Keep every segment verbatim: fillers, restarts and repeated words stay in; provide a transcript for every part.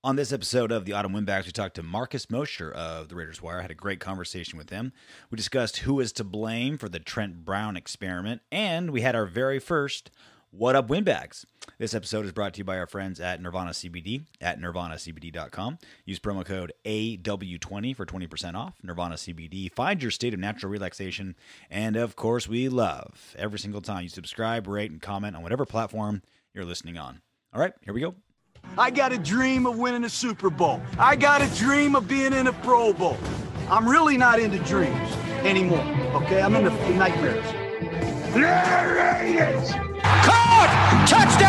On this episode of the Autumn Windbags, we talked to Marcus Mosher of the Raiders Wire. I had a great conversation with him. We discussed who is to blame for the Trent Brown experiment, and we had our very first What Up Windbags. This episode is brought to you by our friends at Nirvana C B D at nirvana c b d dot com. Use promo code A W twenty for twenty percent off. Nirvana C B D. Find your state of natural relaxation. And, of course, we love every single time you subscribe, rate, and comment on whatever platform you're listening on. All right, here we go. I got a dream of winning a Super Bowl. I got a dream of being in a Pro Bowl. I'm really not into dreams anymore, okay? I'm into nightmares. Raiders! Caught!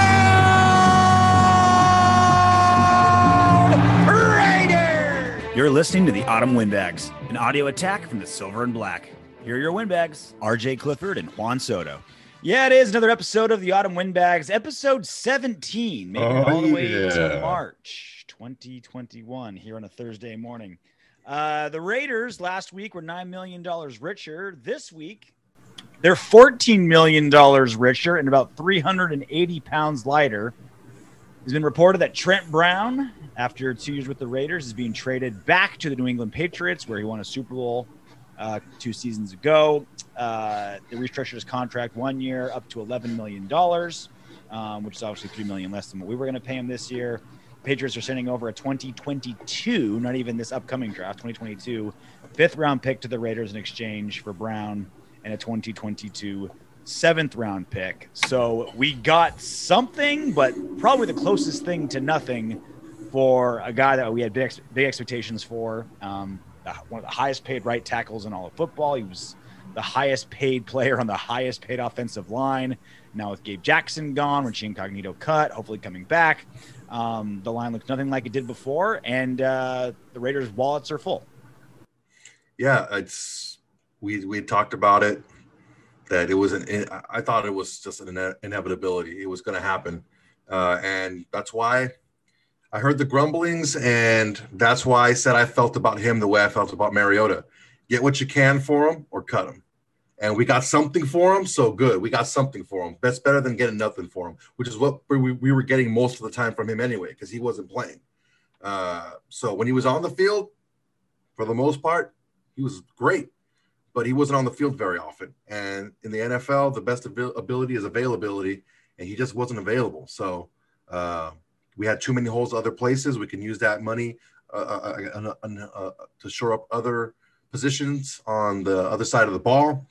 Touchdown! Raiders! You're listening to the Autumn Windbags, an audio attack from the Silver and Black. Here are your Windbags, R J Clifford and Juan Soto. Yeah, it is another episode of the Autumn Windbags, episode seventeen, making oh, it all the way yeah. to March twenty twenty-one here on a Thursday morning. Uh, the Raiders last week were nine million dollars richer. This week, they're fourteen million dollars richer and about three hundred eighty pounds lighter. It's been reported that Trent Brown, after two years with the Raiders, is being traded back to the New England Patriots, where he won a Super Bowl uh, two seasons ago. Uh, they restructured his contract one year up to eleven million dollars, um, which is obviously three million dollars less than what we were going to pay him this year. Patriots are sending over a twenty twenty-two, not even this upcoming draft, twenty twenty-two, fifth round pick to the Raiders in exchange for Brown and a twenty twenty-two seventh round pick. So we got something, but probably the closest thing to nothing for a guy that we had big, big expectations for. Um, one of the highest paid right tackles in all of football. He was the highest paid player on the highest paid offensive line. Now with Gabe Jackson gone, Richie Incognito cut, hopefully coming back, um, the line looks nothing like it did before, and uh, the Raiders' wallets are full. Yeah, it's we we talked about it, that it was an I thought it was just an ine- inevitability. It was going to happen, uh, and that's why I heard the grumblings, and that's why I said I felt about him the way I felt about Mariota. Get what you can for him or cut him. And we got something for him, so good. We got something for him. That's better than getting nothing for him, which is what we, we were getting most of the time from him anyway, because he wasn't playing. Uh, so when he was on the field, for the most part, he was great, but he wasn't on the field very often. And in the N F L, the best abil- ability is availability, and he just wasn't available. So uh, we had too many holes other places. We can use that money uh, uh, uh, uh, to shore up other positions on the other side of the ball.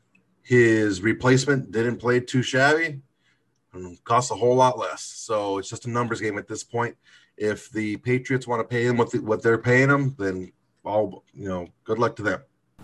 His replacement didn't play too shabby and cost a whole lot less. So it's just a numbers game at this point. If the Patriots want to pay him what, the, what they're paying him, then all, you know, good luck to them.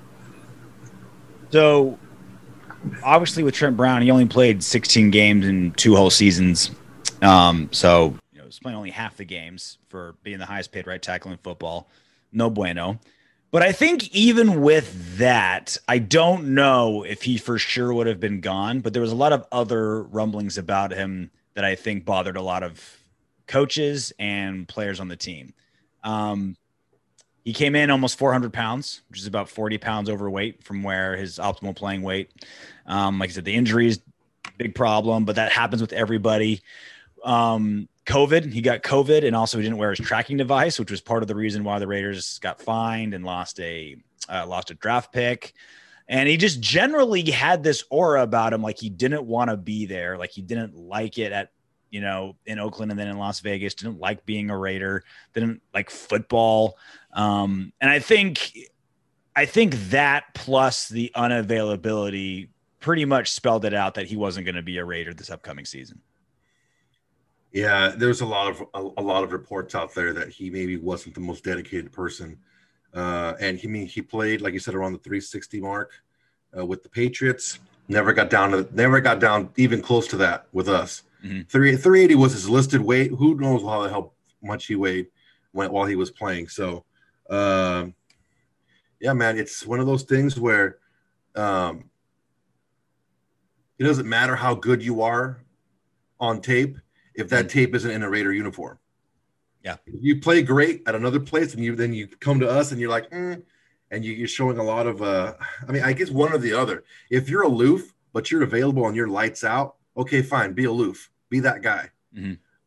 So obviously with Trent Brown, he only played sixteen games in two whole seasons. Um, so, you know, he's playing only half the games for being the highest paid right tackle in football. No bueno. But I think even with that, I don't know if he for sure would have been gone, but there was a lot of other rumblings about him that I think bothered a lot of coaches and players on the team. Um, he came in almost four hundred pounds, which is about forty pounds overweight from where his optimal playing weight. Um, like I said, the injuries, big problem, but that happens with everybody. Um, COVID, he got COVID, and also he didn't wear his tracking device, which was part of the reason why the Raiders got fined and lost a uh, lost a draft pick. And he just generally had this aura about him, like he didn't want to be there, like he didn't like it at, you know, in Oakland and then in Las Vegas, didn't like being a Raider, didn't like football. Um, and I think, I think that plus the unavailability pretty much spelled it out that he wasn't going to be a Raider this upcoming season. Yeah, there's a lot of a, a lot of reports out there that he maybe wasn't the most dedicated person, uh, and he mean he played, like you said, around the three sixty mark uh, with the Patriots. Never got down to never got down even close to that with us. Mm-hmm. three eighty was his listed weight. Who knows how the hell much he weighed when, while he was playing? So, uh, yeah, man, it's one of those things where um, it doesn't matter how good you are on tape if that tape isn't in a Raider uniform. Yeah. If you play great at another place and you then you come to us and you're like, mm, and you, you're showing a lot of, uh, I mean, I guess one or the other. If you're aloof, but you're available and you're lights out, okay, fine, be aloof. Be that guy. Mm-hmm.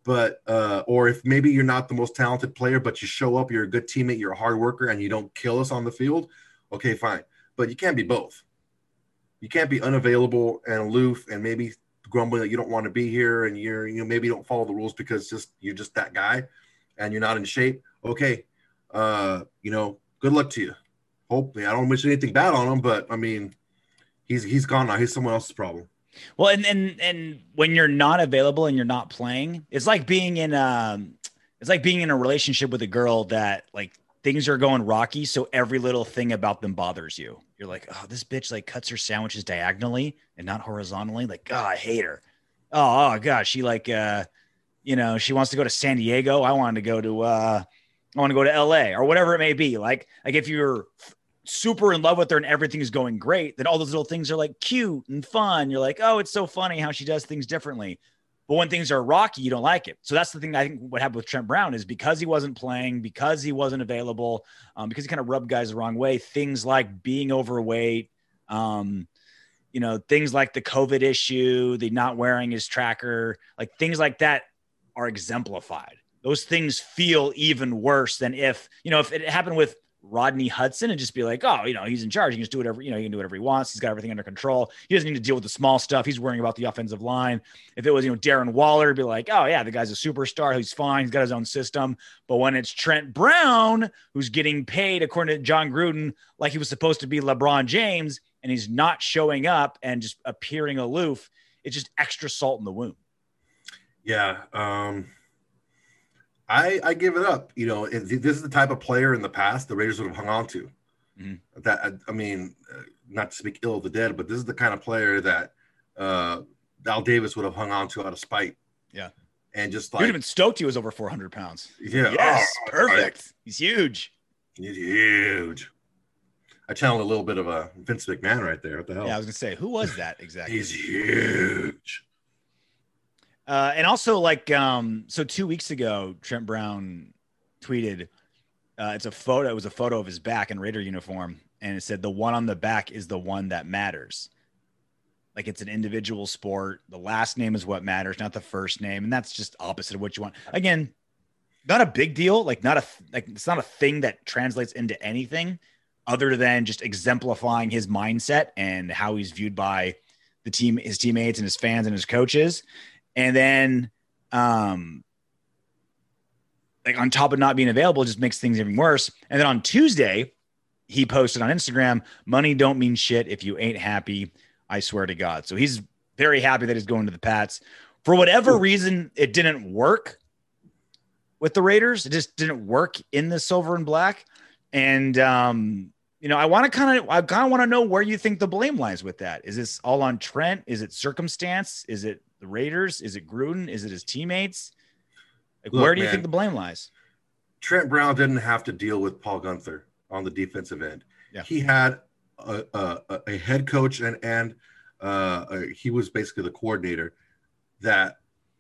but uh, or if maybe you're not the most talented player, but you show up, you're a good teammate, you're a hard worker, and you don't kill us on the field, okay, fine. But you can't be both. You can't be unavailable and aloof and maybe grumbling that you don't want to be here and you're you know maybe you don't follow the rules because just you're just that guy and you're not in shape. Okay, uh, you know, good luck to you. Hopefully, I don't wish anything bad on him, but I mean, he's he's gone now. He's someone else's problem. Well, and and and when you're not available and you're not playing, it's like being in um, it's like being in a relationship with a girl that like things are going rocky, so every little thing about them bothers you. You're like, oh, this bitch like cuts her sandwiches diagonally and not horizontally. Like, oh, I hate her. Oh, oh gosh, she like, uh, you know, she wants to go to San Diego. I wanted to go to, uh, I want to go to L A or whatever it may be. Like, like if you're super in love with her and everything is going great, then all those little things are like cute and fun. You're like, oh, it's so funny how she does things differently. But when things are rocky, you don't like it. So that's the thing I think what happened with Trent Brown is because he wasn't playing, because he wasn't available, um, because he kind of rubbed guys the wrong way. Things like being overweight, um, you know, things like the COVID issue, the not wearing his tracker, like things like that are exemplified. Those things feel even worse than if, you know, if it happened with Rodney Hudson and just be like, oh, you know, he's in charge. He can just do whatever, you know, he can do whatever he wants. He's got everything under control. He doesn't need to deal with the small stuff. He's worrying about the offensive line. If it was, you know, Darren Waller, it'd be like, oh yeah, the guy's a superstar. He's fine. He's got his own system. But when it's Trent Brown, who's getting paid, according to John Gruden, like he was supposed to be LeBron James, and he's not showing up and just appearing aloof, it's just extra salt in the wound. Yeah. Um, I, I give it up. You know, this is the type of player in the past the Raiders would have hung on to. Mm-hmm. That I, I mean, uh, not to speak ill of the dead, but this is the kind of player that uh, Al Davis would have hung on to out of spite. Yeah, and just like, you'd have been stoked he was over four hundred pounds. Yeah, yes, oh, perfect. I, he's huge. He's huge. I channeled a little bit of a Vince McMahon right there. What the hell? Yeah, I was gonna say, who was that exactly? He's huge. Uh, and also, like, um, so two weeks ago, Trent Brown tweeted, uh, it's a photo. It was a photo of his back in Raider uniform. And it said, the one on the back is the one that matters. Like, it's an individual sport. The last name is what matters, not the first name. And that's just opposite of what you want. Again, not a big deal. Like, not a, like, it's not a thing that translates into anything other than just exemplifying his mindset and how he's viewed by the team, his teammates and his fans and his coaches. And then, um, like on top of not being available, it just makes things even worse. And then on Tuesday, he posted on Instagram, money don't mean shit if you ain't happy. I swear to God. So he's very happy that he's going to the Pats. For whatever reason, it didn't work with the Raiders. It just didn't work in the silver and black. And, um, you know, I want to kind of, I kind of want to know where you think the blame lies with that. Is this all on Trent? Is it circumstance? Is it the Raiders? Is it Gruden? Is it his teammates? Like, Look, where do you man, think the blame lies? Trent Brown didn't have to deal with Paul Guenther on the defensive end. Yeah. He had a, a, a head coach and, and uh, a, he was basically the coordinator that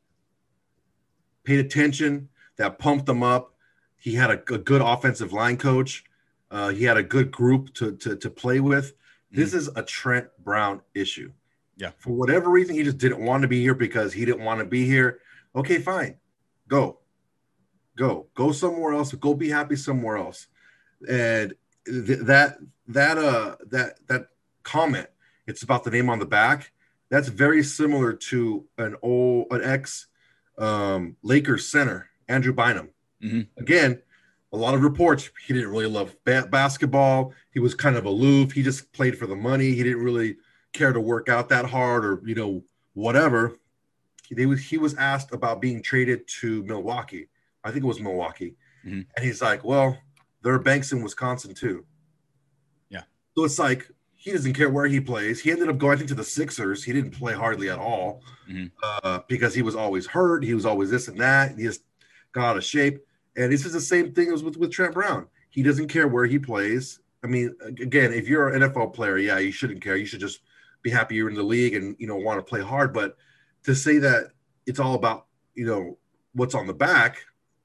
paid attention, that pumped them up. He had a, a good offensive line coach. Uh, he had a good group to, to, to play with. Mm-hmm. This is a Trent Brown issue. Yeah. For whatever reason, he just didn't want to be here because he didn't want to be here. Okay, fine. Go. Go. Go somewhere else. Go be happy somewhere else. And th- that that uh that that comment, it's about the name on the back. That's very similar to an old an ex um, Lakers center, Andrew Bynum. Mm-hmm. Again, a lot of reports. He didn't really love ba- basketball. He was kind of aloof. He just played for the money. He didn't really care to work out that hard or, you know, whatever. He was, he was asked about being traded to Milwaukee. I think it was Milwaukee. Mm-hmm. And he's like, well, there are banks in Wisconsin too. Yeah. So it's like, he doesn't care where he plays. He ended up going, I think, to the Sixers. He didn't play hardly at all mm-hmm. uh, because he was always hurt. He was always this and that. And he just got out of shape. And this is the same thing as with, with Trent Brown. He doesn't care where he plays. I mean, again, if you're an N F L player, yeah, you shouldn't care. You should just be happy you're in the league and, you know, want to play hard. But to say that it's all about, you know, what's on the back,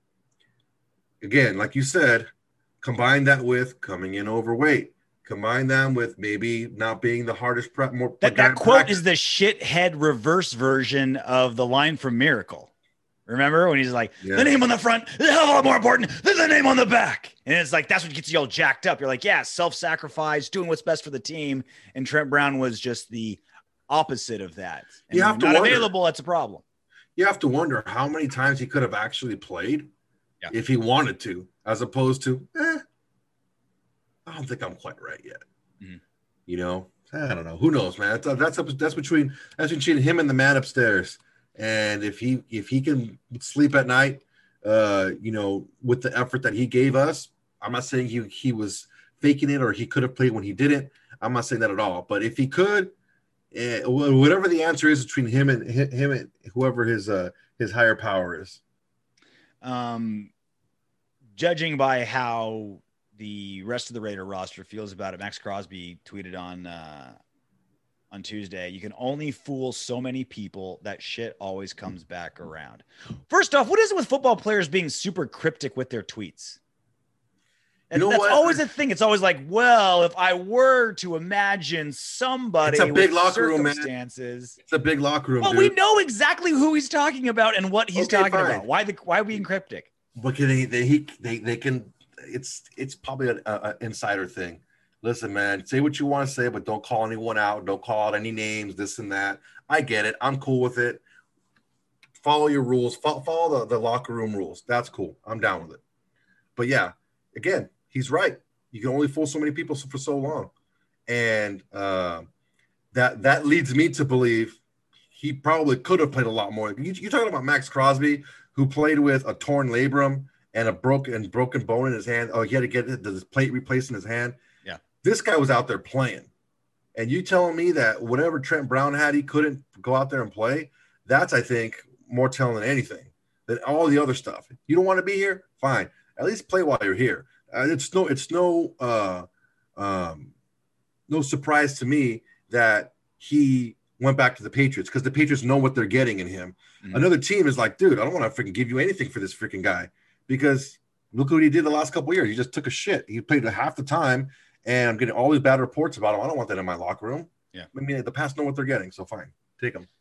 again, like you said, combine that with coming in overweight. Combine them with maybe not being the hardest prep. More that, that quote practice. Is the shithead reverse version of the line from Miracle, Remember when he's like, Yeah. the name on the front is a hell of a lot more important than the name on the back. And it's like, that's what gets you all jacked up. You're like, yeah, self-sacrifice, doing what's best for the team. And Trent Brown was just the opposite of that. And You have to not wonder. available. That's a problem. You have to wonder how many times he could have actually played Yeah. if he wanted to, as opposed to, eh, I don't think I'm quite right yet. Mm-hmm. You know, I don't know. Who knows, man? That's that's up, that's between that's between him and the man upstairs. And if he if he can sleep at night, uh, you know, with the effort that he gave us, I'm not saying he he was faking it or he could have played when he didn't. I'm not saying that at all. But if he could, eh, whatever the answer is between him and him and whoever his uh, his higher power is. Um, judging by how the rest of the Raider roster feels about it, Max Crosby tweeted on uh, on Tuesday, you can only fool so many people. That shit always comes back around. First off, what is it with football players being super cryptic with their tweets? And You know that's what? always a thing. It's always like, well, if I were to imagine somebody It's a big with locker room, man. circumstances. It's a big locker room, Well, dude. we know exactly who he's talking about and what he's Okay, talking fine. about. Why the why being cryptic? But can they, they, he, they, they can, it's, it's probably an a, a insider thing. Listen, man, say what you want to say, but don't call anyone out. Don't call out any names, this and that. I get it. I'm cool with it. Follow your rules. Follow, follow the, the locker room rules. That's cool. I'm down with it. But yeah, again, he's right. You can only fool so many people for so long. And uh, that, that leads me to believe he probably could have played a lot more. You, you're talking about Max Crosby, who played with a torn labrum and a broken broken bone in his hand. Oh, he had to get his plate replaced in his hand. Yeah. This guy was out there playing. And you telling me that whatever Trent Brown had, he couldn't go out there and play? That's, I think, more telling than anything, than all the other stuff. You don't want to be here? Fine. At least play while you're here. Uh, it's no, it's no, uh, um, no surprise to me that he went back to the Patriots because the Patriots know what they're getting in him. Mm-hmm. Another team is like, dude, I don't want to freaking give you anything for this freaking guy because look what he did the last couple of years. He just took a shit. He played half the time, and I'm getting all these bad reports about him. I don't want that in my locker room. Yeah, I mean, the past know what they're getting, so fine, take them.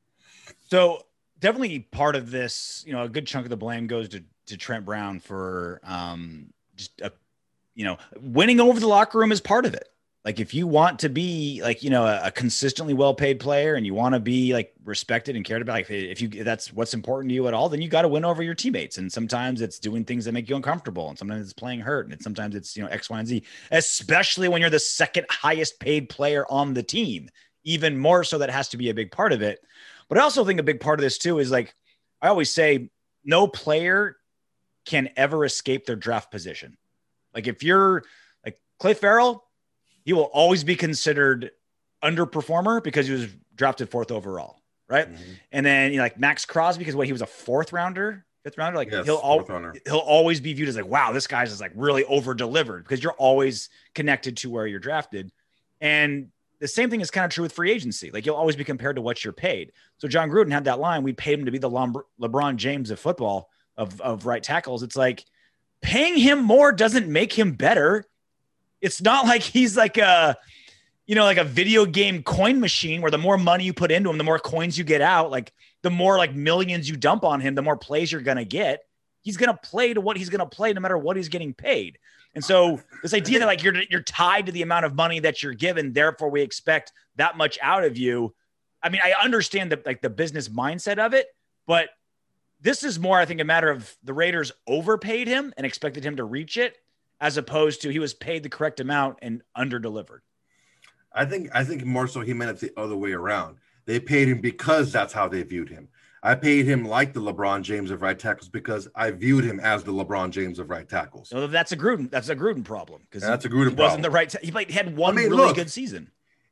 So definitely part of this, you know, a good chunk of the blame goes to to Trent Brown for um, just a, you know, winning over the locker room is part of it. Like if you want to be like, you know, a, a consistently well-paid player and you want to be like respected and cared about, like if you, if that's what's important to you at all, then you got to win over your teammates. And sometimes it's doing things that make you uncomfortable. And sometimes it's playing hurt. And sometimes it's, you know, X, Y, and Z, especially when you're the second highest paid player on the team, even more so that has to be a big part of it. But I also think a big part of this too, is like, I always say no player can ever escape their draft position. Like if you're like Clay Farrell, he will always be considered underperformer because he was drafted fourth overall. Right. Mm-hmm. And then you know, like Max Crosby, because what he was a fourth rounder, fifth rounder, like yes, he'll al- he'll always be viewed as like, wow, this guy's is like really over delivered because you're always connected to where you're drafted. And the same thing is kind of true with free agency. Like you'll always be compared to what you're paid. So John Gruden had that line. We paid him to be the Le- LeBron James of football of, of right tackles. It's like paying him more doesn't make him better. It's not like he's like a, you know, like a video game coin machine where the more money you put into him, the more coins you get out. Like the more like millions you dump on him, the more plays you're going to get. He's going to play to what he's going to play no matter what he's getting paid. And so this idea that like you're, you're tied to the amount of money that you're given, therefore we expect that much out of you. I mean, I understand the, like the business mindset of it, but this is more, I think, a matter of the Raiders overpaid him and expected him to reach it, as opposed to he was paid the correct amount and under-delivered. I think I think more so he meant it the other way around. They paid him because that's how they viewed him. I paid him like the LeBron James of right tackles because I viewed him as the LeBron James of right tackles. So that's a Gruden. That's a Gruden problem because that's a Gruden he problem. Wasn't the right. Ta- he played. He had one I mean, really look, good season.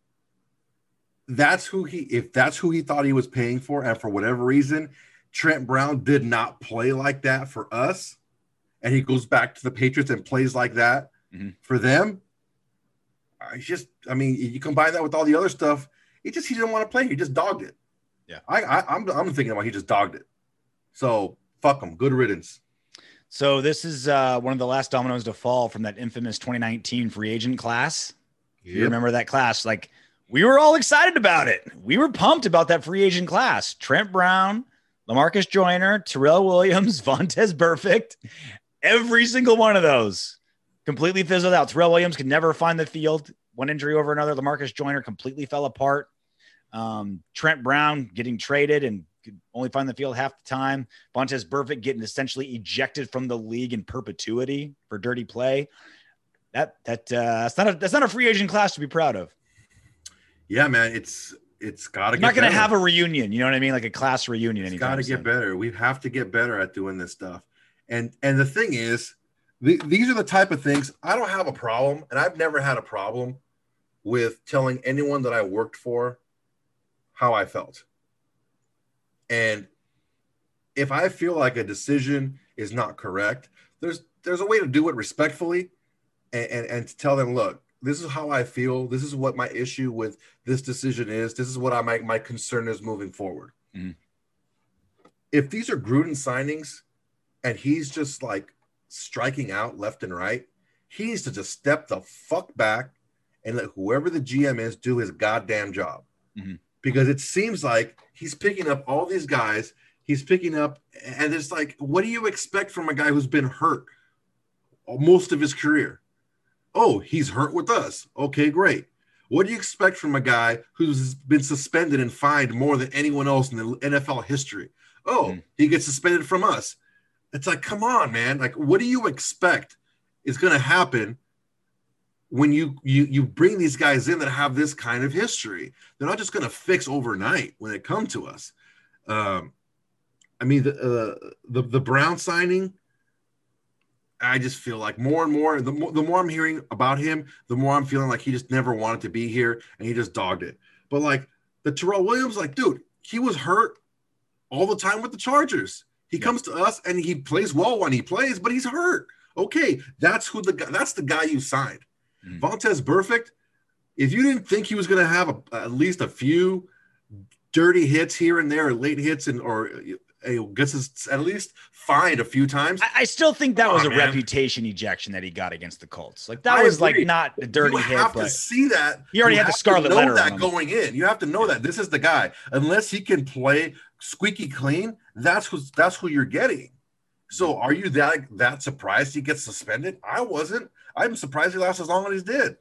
That's who he. If that's who he thought he was paying for, and for whatever reason, Trent Brown did not play like that for us. And he goes back to the Patriots and plays like that mm-hmm. for them. I just, I mean, you combine that with all the other stuff. He just, he didn't want to play. He just dogged it. Yeah. I, I I'm, I'm thinking about he just dogged it. So fuck him. Good riddance. So this is uh, one of the last dominoes to fall from that infamous twenty nineteen free agent class. Yep. You remember that class? Like we were all excited about it. We were pumped about that free agent class. Trent Brown, LaMarcus Joyner, Terrell Williams, Vontaze Burfict, every single one of those completely fizzled out. Terrell Williams could never find the field. One injury over another. LaMarcus Joyner completely fell apart. Um, Trent Brown getting traded and could only find the field half the time. Vontaze Burfict getting essentially ejected from the league in perpetuity for dirty play. That that uh, that's not a that's not a free agent class to be proud of. Yeah, man, it's it's got to. Not going to have a reunion. You know what I mean? Like a class reunion. It's got to get better. We have to get better at doing this stuff. And and the thing is, the, these are the type of things I don't have a problem, and I've never had a problem with telling anyone that I worked for how I felt. And if I feel like a decision is not correct, there's there's a way to do it respectfully and, and, and to tell them, look, this is how I feel. This is what my issue with this decision is. This is what I my, my concern is moving forward. Mm-hmm. If these are Gruden signings and he's just like striking out left and right, he needs to just step the fuck back and let whoever the G M is do his goddamn job. Mm-hmm. Because it seems like he's picking up all these guys. He's picking up, and it's like, what do you expect from a guy who's been hurt most of his career? Oh, he's hurt with us. Okay, great. What do you expect from a guy who's been suspended and fined more than anyone else in the N F L history? Oh, mm-hmm. he gets suspended from us. It's like, come on, man. Like, what do you expect is going to happen when you, you you bring these guys in that have this kind of history? They're not just going to fix overnight when they come to us. Um, I mean, the, uh, the the Brown signing, I just feel like more and more, the more, the more I'm hearing about him, the more I'm feeling like he just never wanted to be here and he just dogged it. But like the Terrell Williams, like, dude, he was hurt all the time with the Chargers. He yeah. comes to us and he plays well when he plays, but he's hurt. Okay, that's who the guy, that's the guy you signed. Mm. Vontaze Burfict, if you didn't think he was going to have a, at least a few dirty hits here and there, or late hits, and or uh, gets his, at least fined a few times, I, I still think that oh, was a man. reputation ejection that he got against the Colts. Like that I was agree. like not a dirty you hit. You have but to see that. He already you had the scarlet know letter. That on going in, you have to know yeah. that this is the guy. Unless he can play squeaky clean, that's who that's who you're getting. So are you that that surprised he gets suspended? I wasn't. I'm surprised he lasted as long as he did.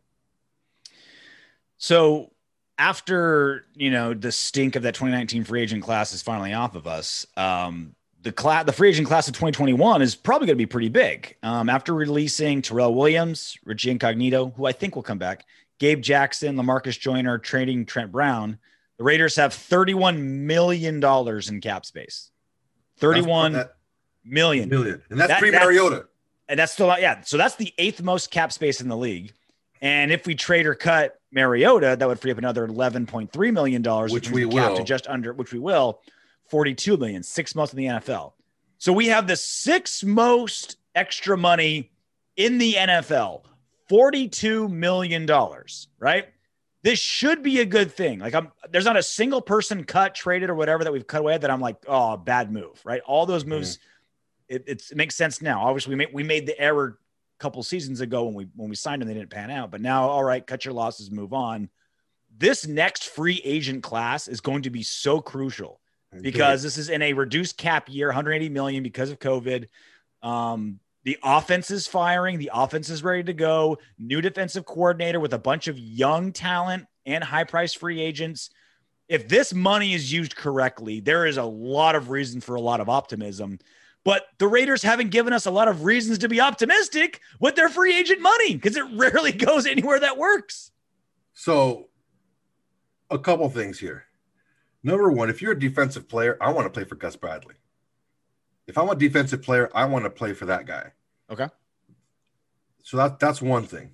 So after, you know, the stink of that twenty nineteen free agent class is finally off of us, um, the class, the free agent class of twenty twenty-one is probably going to be pretty big. Um, after releasing Terrell Williams, Richie Incognito, who I think will come back, Gabe Jackson, LaMarcus Joyner, trading Trent Brown, the Raiders have thirty-one million dollars in cap space. thirty-one that, million. Million. And that's that, pre-Mariota. That, and that's still, yeah. So that's the eighth most cap space in the league. And if we trade or cut Mariota, that would free up another eleven point three million dollars, which we cap will. To just under, which we will, forty-two million, sixth most in the N F L. So we have the sixth most extra money in the N F L, forty-two million dollars, right? This should be a good thing. Like I'm, there's not a single person cut, traded, or whatever that we've cut away that I'm like, oh, bad move, right? All those moves, mm-hmm. it, it's, it makes sense now. Obviously, we made we made the error a couple seasons ago when we when we signed them, they didn't pan out. But now, all right, cut your losses, move on. This next free agent class is going to be so crucial because this is in a reduced cap year, one hundred eighty million because of COVID. Um, The offense is firing. The offense is ready to go. New defensive coordinator with a bunch of young talent and high-priced free agents. If this money is used correctly, there is a lot of reason for a lot of optimism. But the Raiders haven't given us a lot of reasons to be optimistic with their free agent money because it rarely goes anywhere that works. So a couple things here. Number one, if you're a defensive player, I want to play for Gus Bradley. If I'm a defensive player, I want to play for that guy. Okay. So that that's one thing.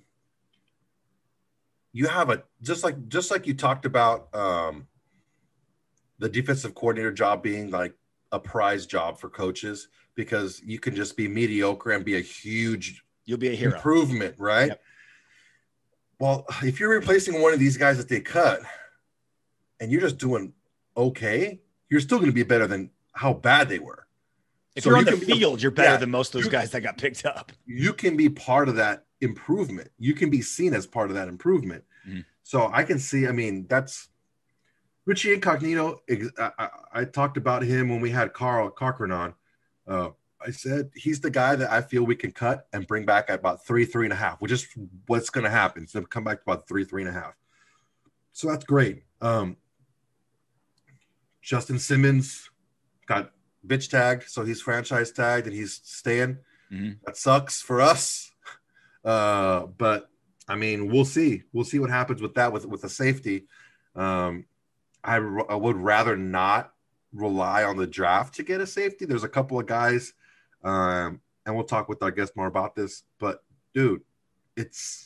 You have a just like just like you talked about um, the defensive coordinator job being like a prize job for coaches because you can just be mediocre and be a huge you'll be a hero improvement, right? Yep. Well, if you're replacing one of these guys that they cut and you're just doing okay, you're still going to be better than how bad they were. If so you're on you the field, be, you're better yeah, than most of those you, guys that got picked up. You can be part of that improvement. You can be seen as part of that improvement. Mm-hmm. So I can see, I mean, that's Richie Incognito, I, I, I talked about him when we had Carl Cochran on. Uh, I said he's the guy that I feel we can cut and bring back at about three, three and a half, which is what's going to happen. So come back to about three, three and a half. So that's great. Um, Justin Simmons got bitch tagged, so he's franchise tagged and he's staying. Mm-hmm. That sucks for us. Uh, but I mean, we'll see. We'll see what happens with that with with the safety. Um, I, I would rather not rely on the draft to get a safety. There's a couple of guys, um, and we'll talk with our guest more about this. But dude, it's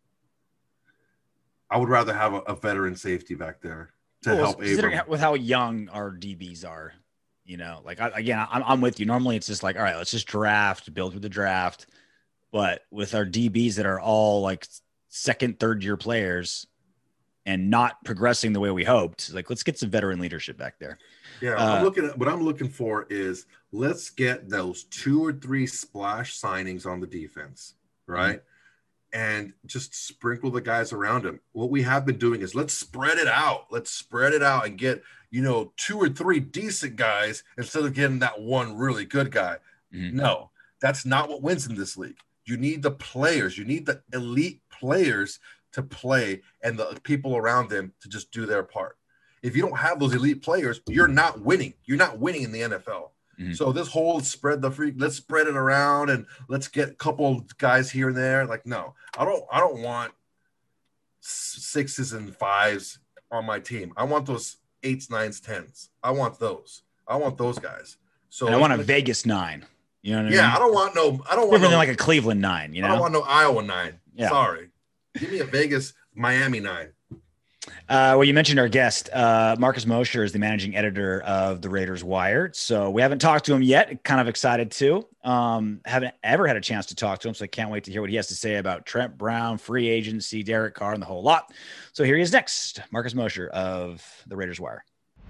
I would rather have a, a veteran safety back there to well, help Abram. With how young our D Bs are, you know, like I, again, I'm, I'm with you. Normally, it's just like, all right, let's just draft, build through the draft. But with our D Bs that are all like second, third year players and not progressing the way we hoped, like let's get some veteran leadership back there. Yeah, uh, I'm looking at what I'm looking for is let's get those two or three splash signings on the defense, right? Mm-hmm. And just sprinkle the guys around him. What we have been doing is let's spread it out. Let's spread it out and get, you know, two or three decent guys instead of getting that one really good guy. Mm-hmm. No, that's not what wins in this league. You need the players. You need the elite players to play and the people around them to just do their part. If you don't have those elite players, you're not winning. You're not winning in the N F L. Mm-hmm. So this whole spread the free, let's spread it around and let's get a couple guys here and there. Like, no, I don't, I don't want sixes and fives on my team. I want those eights, nines, tens. I want those. I want those guys. So and I want a Vegas nine. You know what yeah, I mean? I don't want no, I don't want different no, than like a Cleveland nine, you know? I don't want no Iowa nine. Yeah. Sorry. Give me a Vegas, Miami nine. Uh, well, you mentioned our guest, uh, Marcus Mosher is the managing editor of the Raiders Wire. So we haven't talked to him yet. Kind of excited to. Um, haven't ever had a chance to talk to him. So I can't wait to hear what he has to say about Trent Brown, free agency, Derek Carr, and the whole lot. So here he is next, Marcus Mosher of the Raiders Wire.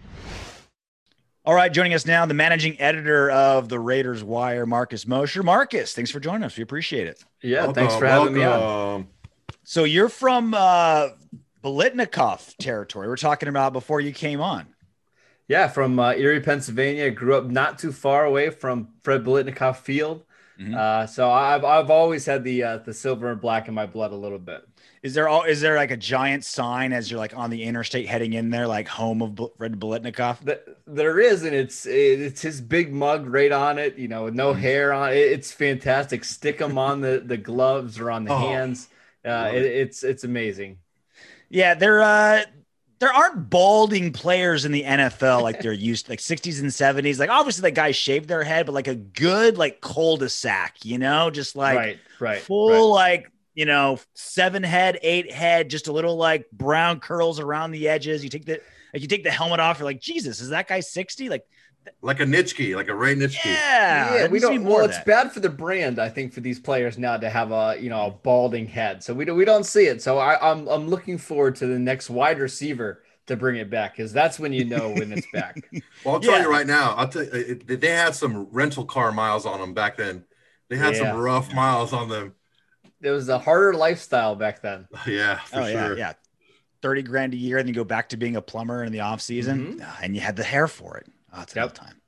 All right, joining us now, the managing editor of the Raiders Wire, Marcus Mosher. Marcus, thanks for joining us. We appreciate it. Yeah, welcome, thanks for welcome. having me on. So you're from uh, Biletnikoff territory. We're talking about before you came on. Yeah, from uh, Erie, Pennsylvania. Grew up not too far away from Fred Biletnikoff Field. Mm-hmm. Uh, so I've I've always had the uh, the silver and black in my blood a little bit. Is there all is there like a giant sign as you're like on the interstate heading in there, like home of Fred Biletnikoff? The, there is, and it's it's his big mug right on it. You know, no mm-hmm. hair on it. It's fantastic. Stick them on the the gloves or on the oh, hands. Uh, it, it's it's amazing. Yeah, there uh, there aren't balding players in the N F L like they're used to, like sixties and seventies. Like obviously the guys shave their head, but like a good like cul-de-sac, you know, just like right, right, full right. like. You know, seven head, eight head, just a little like brown curls around the edges. You take the like you take the helmet off. You're like, Jesus, is that guy sixty? Like, like a Nitschke, like a Ray Nitschke. Yeah, yeah. We don't. Well, it's bad for the brand, I think, for these players now to have a you know a balding head. So we don't we don't see it. So I, I'm I'm looking forward to the next wide receiver to bring it back because that's when you know when it's back. Well, I'll tell yeah. you right now. I'll tell you, it, they had some rental car miles on them back then. They had yeah. some rough miles on them. It was a harder lifestyle back then. Yeah, for oh, sure. Yeah, yeah. thirty grand a year, and you go back to being a plumber in the off season, mm-hmm. and you had the hair for it. Oh, it's yep. time.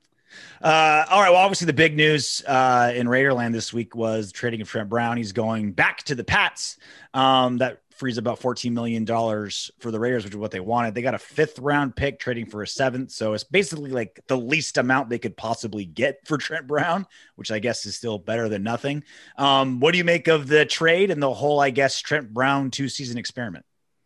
Uh, all right. Well, obviously the big news uh, in Raiderland this week was trading of Trent Brown. He's going back to the Pats. Um, that frees about fourteen million dollars for the Raiders, which is what they wanted. They got a fifth round pick trading for a seventh. So it's basically like the least amount they could possibly get for Trent Brown, which I guess is still better than nothing. Um, what do you make of the trade and the whole, I guess, Trent Brown two season experiment?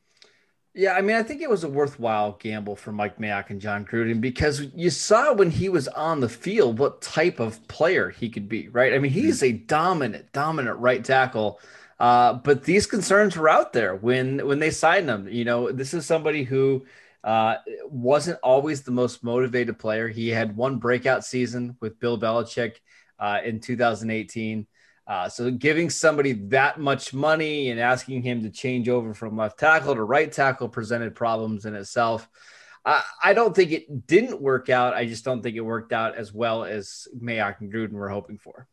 Yeah, I mean, I think it was a worthwhile gamble for Mike Mayock and John Gruden because you saw when he was on the field what type of player he could be, right? I mean, he's a dominant, dominant right tackle. Uh, but these concerns were out there when when they signed him. You know, this is somebody who uh, wasn't always the most motivated player. He had one breakout season with Bill Belichick uh, in two thousand eighteen. Uh, so giving somebody that much money and asking him to change over from left tackle to right tackle presented problems in itself. Uh, I don't think it didn't work out. I just don't think it worked out as well as Mayock and Gruden were hoping for.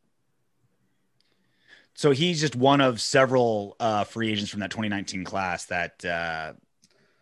So he's just one of several uh, free agents from that twenty nineteen class that uh,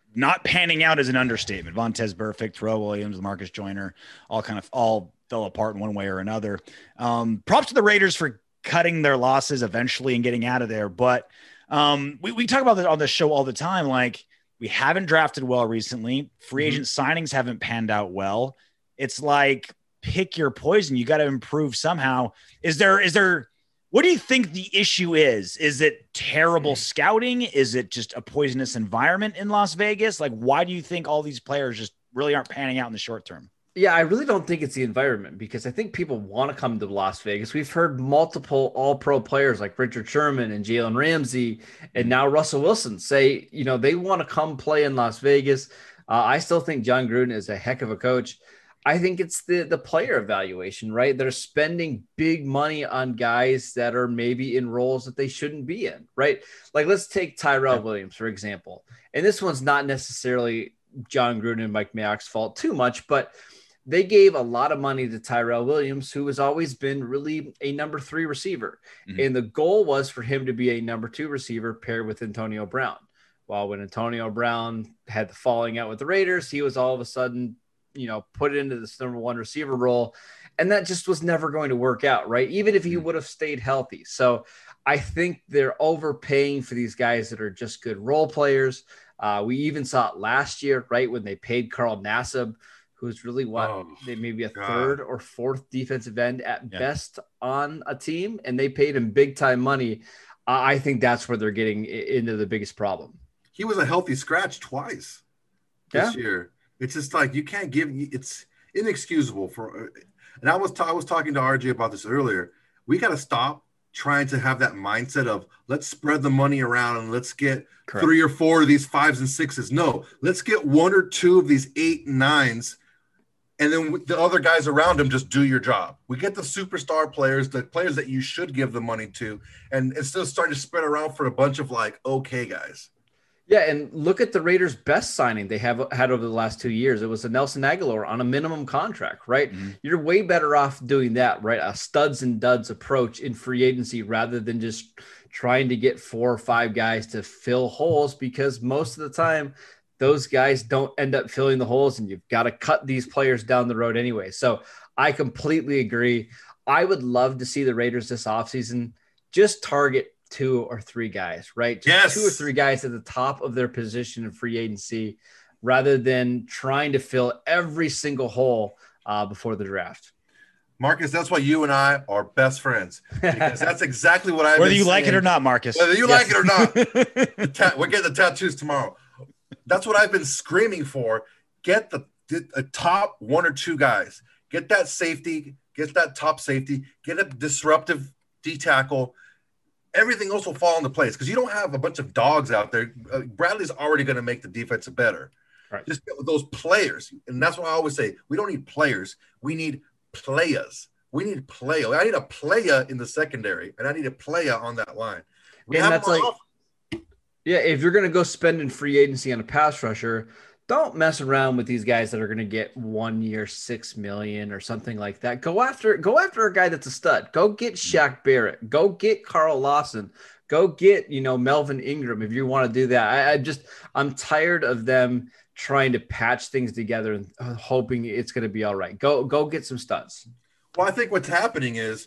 not panning out is an understatement. Vontez Burfict, Terrell Williams, Marcus Joyner, all kind of all fell apart in one way or another. Um, props to the Raiders for cutting their losses eventually and getting out of there. But um, we, we talk about that on the show all the time. Like, we haven't drafted well recently. Free agent mm-hmm. signings haven't panned out well. It's like, pick your poison. You got to improve somehow. Is there, is there, what do you think the issue is? Is it terrible scouting? Is it just a poisonous environment in Las Vegas? Like, why do you think all these players just really aren't panning out in the short term? Yeah, I really don't think it's the environment, because I think people want to come to Las Vegas. We've heard multiple all-pro players like Richard Sherman and Jalen Ramsey and now Russell Wilson say, you know, they want to come play in Las Vegas. Uh, I still think John Gruden is a heck of a coach. I think it's the the player evaluation, right? They're spending big money on guys that are maybe in roles that they shouldn't be in, right? Like, let's take Tyrell Williams, for example. And this one's not necessarily John Gruden and Mike Mayock's fault too much, but they gave a lot of money to Tyrell Williams, who has always been really a number three receiver. Mm-hmm. And the goal was for him to be a number two receiver paired with Antonio Brown. Well, when Antonio Brown had the falling out with the Raiders, he was all of a sudden, you know, put into this number one receiver role. And that just was never going to work out, right? Even if he would have stayed healthy. So I think they're overpaying for these guys that are just good role players. Uh, we even saw it last year, right? When they paid Carl Nassib, who's really what, oh, maybe a God. third or fourth defensive end at yeah. best on a team. And they paid him big time money. Uh, I think that's where they're getting into the biggest problem. He was a healthy scratch twice this yeah. year. It's just like, you can't give, it's inexcusable for, and I was, ta- I was talking to R J about this earlier. We got to stop trying to have that mindset of let's spread the money around and let's get Correct. three or four of these fives and sixes. No, let's get one or two of these eight and nines. And then the other guys around them just do your job. We get the superstar players, the players that you should give the money to, and instead of starting to spread around for a bunch of like, okay guys. Yeah, and look at the Raiders' best signing they have had over the last two years. It was a Nelson Aguilar on a minimum contract, right? Mm-hmm. You're way better off doing that, right? A studs and duds approach in free agency rather than just trying to get four or five guys to fill holes, because most of the time those guys don't end up filling the holes, and you've got to cut these players down the road anyway. So I completely agree. I would love to see the Raiders this offseason just target two or three guys, right? Just yes. two or three guys at the top of their position in free agency, rather than trying to fill every single hole uh, before the draft. Marcus, that's why you and I are best friends, because that's exactly what I. Whether you saying. like it or not, Marcus. Whether you yes. like it or not, the ta- we're getting the tattoos tomorrow. That's what I've been screaming for. Get the, the a top one or two guys. Get that safety. Get that top safety. Get a disruptive D tackle. Everything else will fall into place, because you don't have a bunch of dogs out there. Uh, Bradley's already going to make the defense better. Right. Just get with those players. And that's what I always say. We don't need players. We need players. We need play. I need a player in the secondary, and I need a player on that line. We and have that's like, off- yeah, if you're going to go spend in free agency on a pass rusher, don't mess around with these guys that are going to get one year, six million or something like that. Go after, go after a guy that's a stud. Go get Shaq Barrett. Go get Carl Lawson. Go get, you know, Melvin Ingram. If you want to do that, I, I just, I'm tired of them trying to patch things together and hoping it's going to be all right. Go, go get some studs. Well, I think what's happening is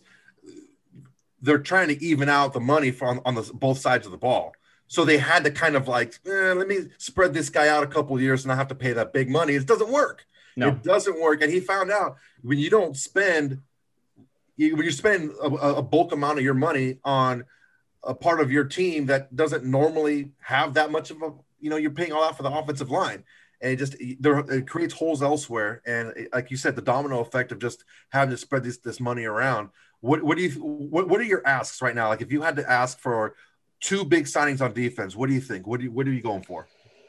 they're trying to even out the money from on the both sides of the ball. So they had to kind of like, eh, let me spread this guy out a couple of years and I have to pay that big money. It doesn't work. No. It doesn't work. And he found out when you don't spend, when you spend a, a bulk amount of your money on a part of your team that doesn't normally have that much of a, you know, you're paying all that for the offensive line. And it just there, it creates holes elsewhere. And it, like you said, the domino effect of just having to spread this, this money around. What, what do you, what, what are your asks right now? Like if you had to ask for two big signings on defense, what do you think? What do you, what are you going for?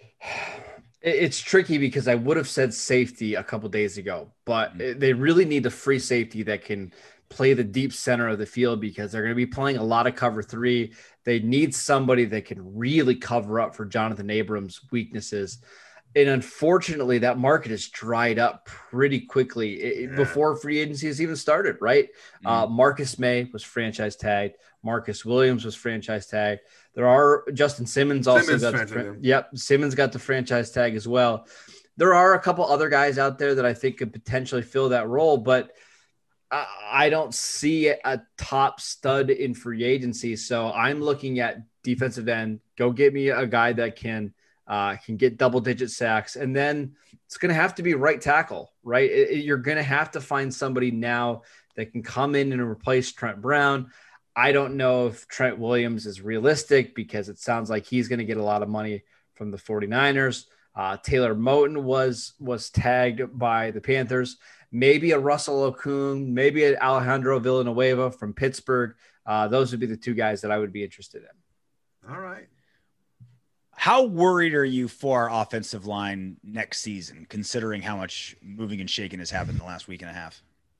It's tricky because I would have said safety a couple days ago, but mm-hmm. they really need a free safety that can play the deep center of the field, because they're going to be playing a lot of cover three. They need somebody that can really cover up for Jonathan Abrams' weaknesses. And unfortunately, that market has dried up pretty quickly it, yeah. before free agency has even started, right? Mm-hmm. Uh, Marcus May was franchise tagged. Marcus Williams was franchise tagged. There are Justin Simmons also Simmons got the fran- yep, Simmons got the franchise tag as well. There are a couple other guys out there that I think could potentially fill that role, but I, I don't see a top stud in free agency. So I'm looking at defensive end. Go get me a guy that can uh, can get double digit sacks, and then it's going to have to be right tackle, right? It, it, you're going to have to find somebody now that can come in and replace Trent Brown. I don't know if Trent Williams is realistic because it sounds like he's going to get a lot of money from the 49ers. Uh, Taylor Moton was was tagged by the Panthers. Maybe a Russell Okung, maybe an Alejandro Villanueva from Pittsburgh. Uh, those would be the two guys that I would be interested in. All right. How worried are you for our offensive line next season, considering how much moving and shaking has happened in the last week and a half?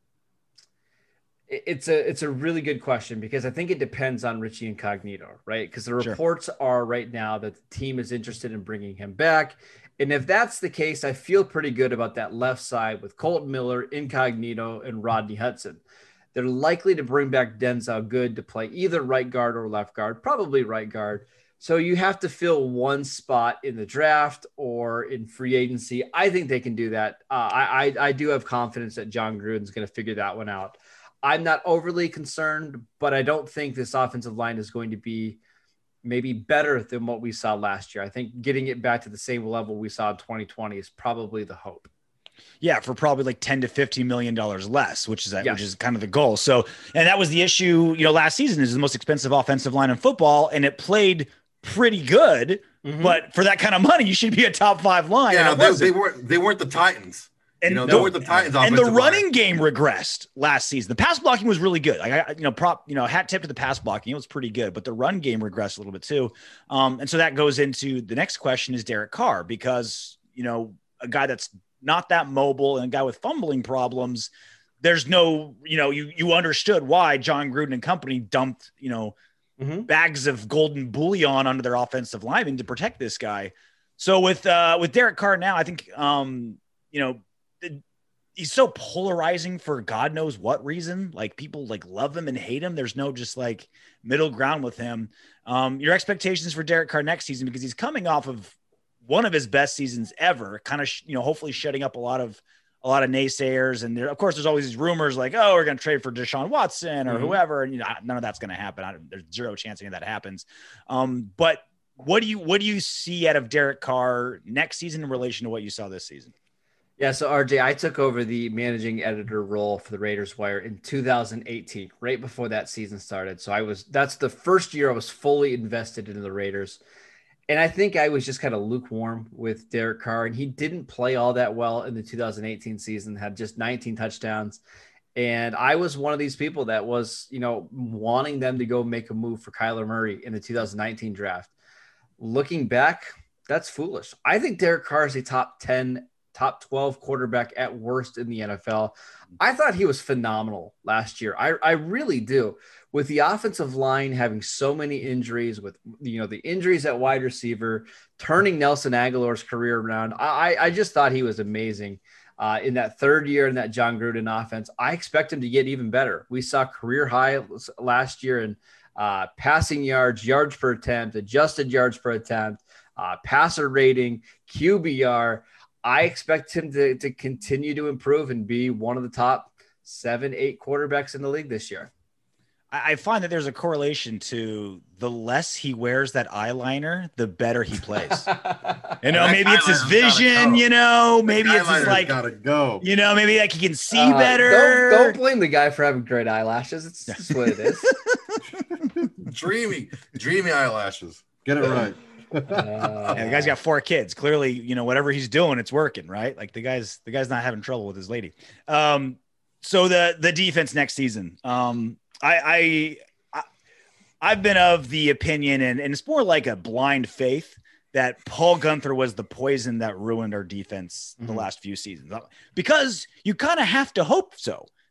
It's a it's a really good question because I think it depends on Richie Incognito, right? Because the reports sure. are right now that the team is interested in bringing him back. And if that's the case, I feel pretty good about that left side with Colton Miller, Incognito, and Rodney Hudson. They're likely to bring back Denzel Good to play either right guard or left guard, probably right guard. So you have to fill one spot in the draft or in free agency. I think they can do that. Uh, I, I I do have confidence that John Gruden's going to figure that one out. I'm not overly concerned, but I don't think this offensive line is going to be maybe better than what we saw last year. I think getting it back to the same level we saw in twenty twenty is probably the hope. Yeah, for probably like ten to fifteen million dollars less, which is that, yes. which is kind of the goal. So, and that was the issue, you know, last season is the most expensive offensive line in football, and it played pretty good. Mm-hmm. But for that kind of money, you should be a top five line. Yeah, they, they weren't. They weren't the Titans. And you know, the, they were the Titans. And the running line. game regressed last season. The pass blocking was really good. Like I, you know, prop, you know, hat tip to the pass blocking. It was pretty good, but the run game regressed a little bit too. Um, and so that goes into the next question is Derek Carr, because, you know, a guy that's not that mobile and a guy with fumbling problems, there's no, you know, you, you understood why John Gruden and company dumped, you know, mm-hmm. bags of golden bullion onto their offensive linemen to protect this guy. So with, uh, with Derek Carr now, I think, um, you know, he's so polarizing for God knows what reason. Like people like love him and hate him. There's no just like middle ground with him. Um, your expectations for Derek Carr next season, because he's coming off of one of his best seasons ever, kind of, sh- you know, hopefully shutting up a lot of, a lot of naysayers. And there, of course, there's always these rumors like, oh, we're going to trade for Deshaun Watson or mm-hmm. whoever. And you know, none of that's going to happen. I, there's zero chance any of that happens. Um, but what do you, what do you see out of Derek Carr next season in relation to what you saw this season? Yeah, so R J, I took over the managing editor role for the Raiders Wire in two thousand eighteen, right before that season started. So I was, that's the first year I was fully invested in the Raiders. And I think I was just kind of lukewarm with Derek Carr, and he didn't play all that well in the two thousand eighteen season, had just nineteen touchdowns. And I was one of these people that was, you know, wanting them to go make a move for Kyler Murray in the two thousand nineteen draft. Looking back, that's foolish. I think Derek Carr is a top ten top twelve quarterback at worst in the N F L. I thought he was phenomenal last year. I, I really do. With the offensive line having so many injuries, with, you know, the injuries at wide receiver, turning Nelson Aguilar's career around, I, I just thought he was amazing. Uh, in that third year in that John Gruden offense, I expect him to get even better. We saw career high last year in uh, passing yards, yards per attempt, adjusted yards per attempt, uh, passer rating, Q B R. I expect him to, to continue to improve and be one of the top seven, eight quarterbacks in the league this year. I find that there's a correlation to the less he wears that eyeliner, the better he plays. You know, maybe it's his vision, you know, maybe it's just like, gotta go. You know, maybe like he can see uh, Don't, better. don't blame the guy for having great eyelashes. It's just what it is. dreamy, dreamy eyelashes. Get it right. Uh, yeah, the guy's got four kids. Clearly, you know, whatever he's doing, it's working, right? Like the guy's the guy's not having trouble with his lady. Um, so the the defense next season. Um, I, I I I've been of the opinion, and, and it's more like a blind faith, that Paul Guenther was the poison that ruined our defense mm-hmm. the last few seasons, because you kind of have to hope so.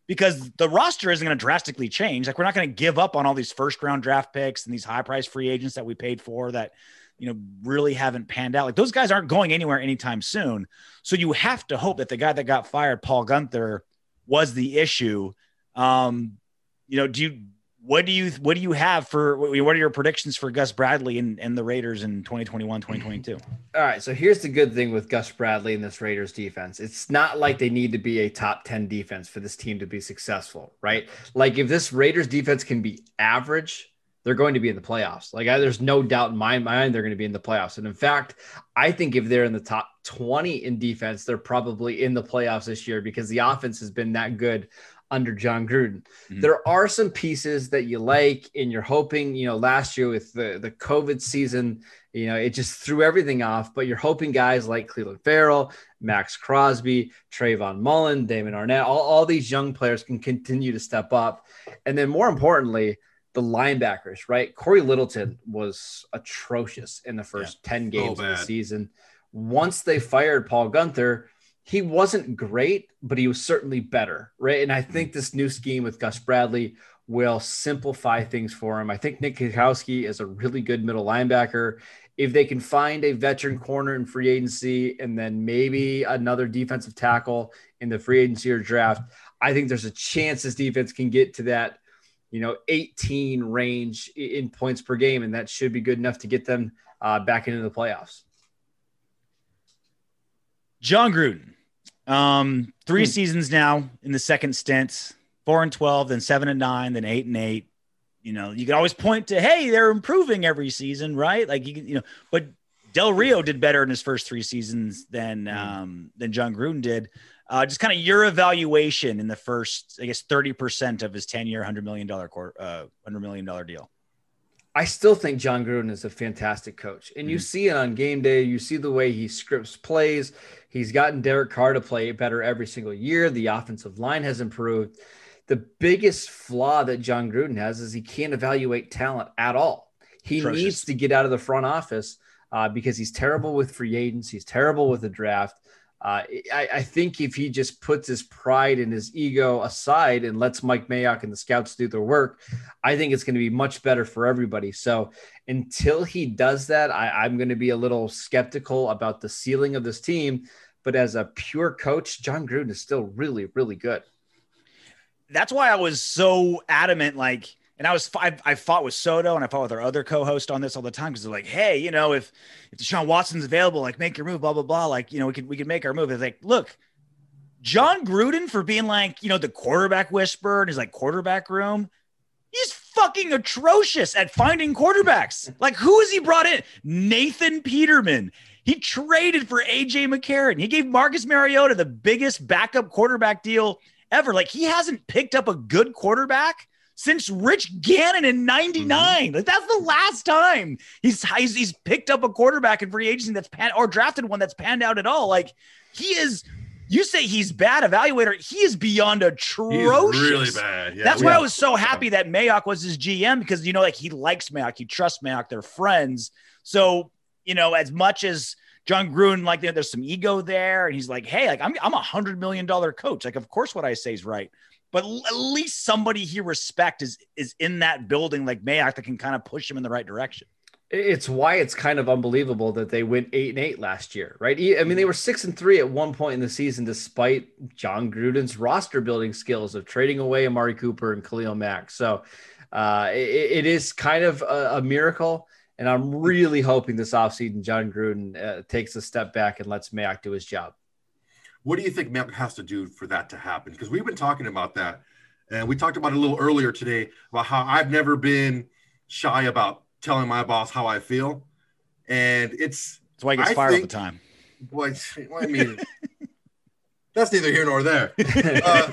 because the roster isn't going to drastically change. Like we're not going to give up on all these first round draft picks and these high price free agents that we paid for that, you know, really haven't panned out. Like those guys aren't going anywhere anytime soon. So you have to hope that the guy that got fired, Paul Guenther, was the issue. Um, you know, do you, what do you, what do you have for, what are your predictions for Gus Bradley and, and the Raiders in twenty twenty-one, twenty twenty-two? All right. So here's the good thing with Gus Bradley and this Raiders defense. It's not like they need to be a top ten defense for this team to be successful, right? Like if this Raiders defense can be average, they're going to be in the playoffs. Like I, there's no doubt in my mind, they're going to be in the playoffs. And in fact, I think if they're in the top twenty in defense, they're probably in the playoffs this year because the offense has been that good under John Gruden. Mm-hmm. There are some pieces that you like and you're hoping, you know, last year with the, the COVID season, you know, it just threw everything off, but you're hoping guys like Clelin Ferrell, Max Crosby, Trayvon Mullen, Damon Arnett, all, all these young players can continue to step up. And then more importantly, the linebackers, right? Corey Littleton was atrocious in the first yeah, ten games so of the season. Once they fired Paul Guenther, he wasn't great, but he was certainly better, right? And I think this new scheme with Gus Bradley will simplify things for him. I think Nick Kwiatkowski is a really good middle linebacker. If they can find a veteran corner in free agency and then maybe another defensive tackle in the free agency or draft, I think there's a chance this defense can get to that, you know, eighteen range in points per game, and that should be good enough to get them uh, back into the playoffs. John Gruden, um, three hmm. seasons now in the second stint, four and twelve, then seven and nine, then eight and eight. You know, you can always point to, hey, they're improving every season, right? Like you, can, you know, but Del Rio did better in his first three seasons than hmm. um, than John Gruden did. Uh, just kind of your evaluation in the first, I guess, thirty percent of his ten-year, one hundred million dollars uh, one hundred million dollars deal. I still think John Gruden is a fantastic coach. And you mm-hmm. see it on game day. You see the way he scripts plays. He's gotten Derek Carr to play better every single year. The offensive line has improved. The biggest flaw that John Gruden has is he can't evaluate talent at all. He Atrocious. needs to get out of the front office uh, because he's terrible with free agents. He's terrible with the draft. Uh, I, I think if he just puts his pride and his ego aside and lets Mike Mayock and the scouts do their work, I think it's going to be much better for everybody. So until he does that, I, I'm going to be a little skeptical about the ceiling of this team. But as a pure coach, John Gruden is still really, really good. That's why I was so adamant, like, and I was, I, I fought with Soto and I fought with our other co-host on this all the time. Cause they're like, hey, you know, if, if Deshaun Watson's available, like make your move, blah, blah, blah. Like, you know, we could, we could make our move. It's like, look, John Gruden for being like, you know, the quarterback whisperer in his like quarterback room. He's fucking atrocious at finding quarterbacks. Like who has he brought in? Nathan Peterman. He traded for A J McCarron. He gave Marcus Mariota the biggest backup quarterback deal ever. Like he hasn't picked up a good quarterback since Rich Gannon in ninety-nine. Mm-hmm. Like that's the last time he's, he's he's picked up a quarterback in free agency that's pan or drafted one that's panned out at all. Like he is. You say he's bad evaluator. He is beyond atrocious. He's really bad. Yeah, that's why I was so happy that Mayock was his G M because you know, like he likes Mayock, he trusts Mayock, they're friends. So you know, as much as John Gruden, like there's some ego there, and he's like, hey, like I'm I'm a hundred million dollar coach. Like, of course, what I say is right. But at least somebody he respects is is in that building like Mayock that can kind of push him in the right direction. It's why it's kind of unbelievable that they went eight and eight last year, right? I mean, they were six and three at one point in the season, despite John Gruden's roster building skills of trading away Amari Cooper and Khalil Mack. So uh, it, it is kind of a, a miracle. And I'm really hoping this offseason John Gruden uh, takes a step back and lets Mayock do his job. What do you think Mayock has to do for that to happen? Because we've been talking about that. And we talked about it a little earlier today about how I've never been shy about telling my boss how I feel. And it's that's why he gets I fired think, all the time. Boy, I mean, that's neither here nor there. Uh,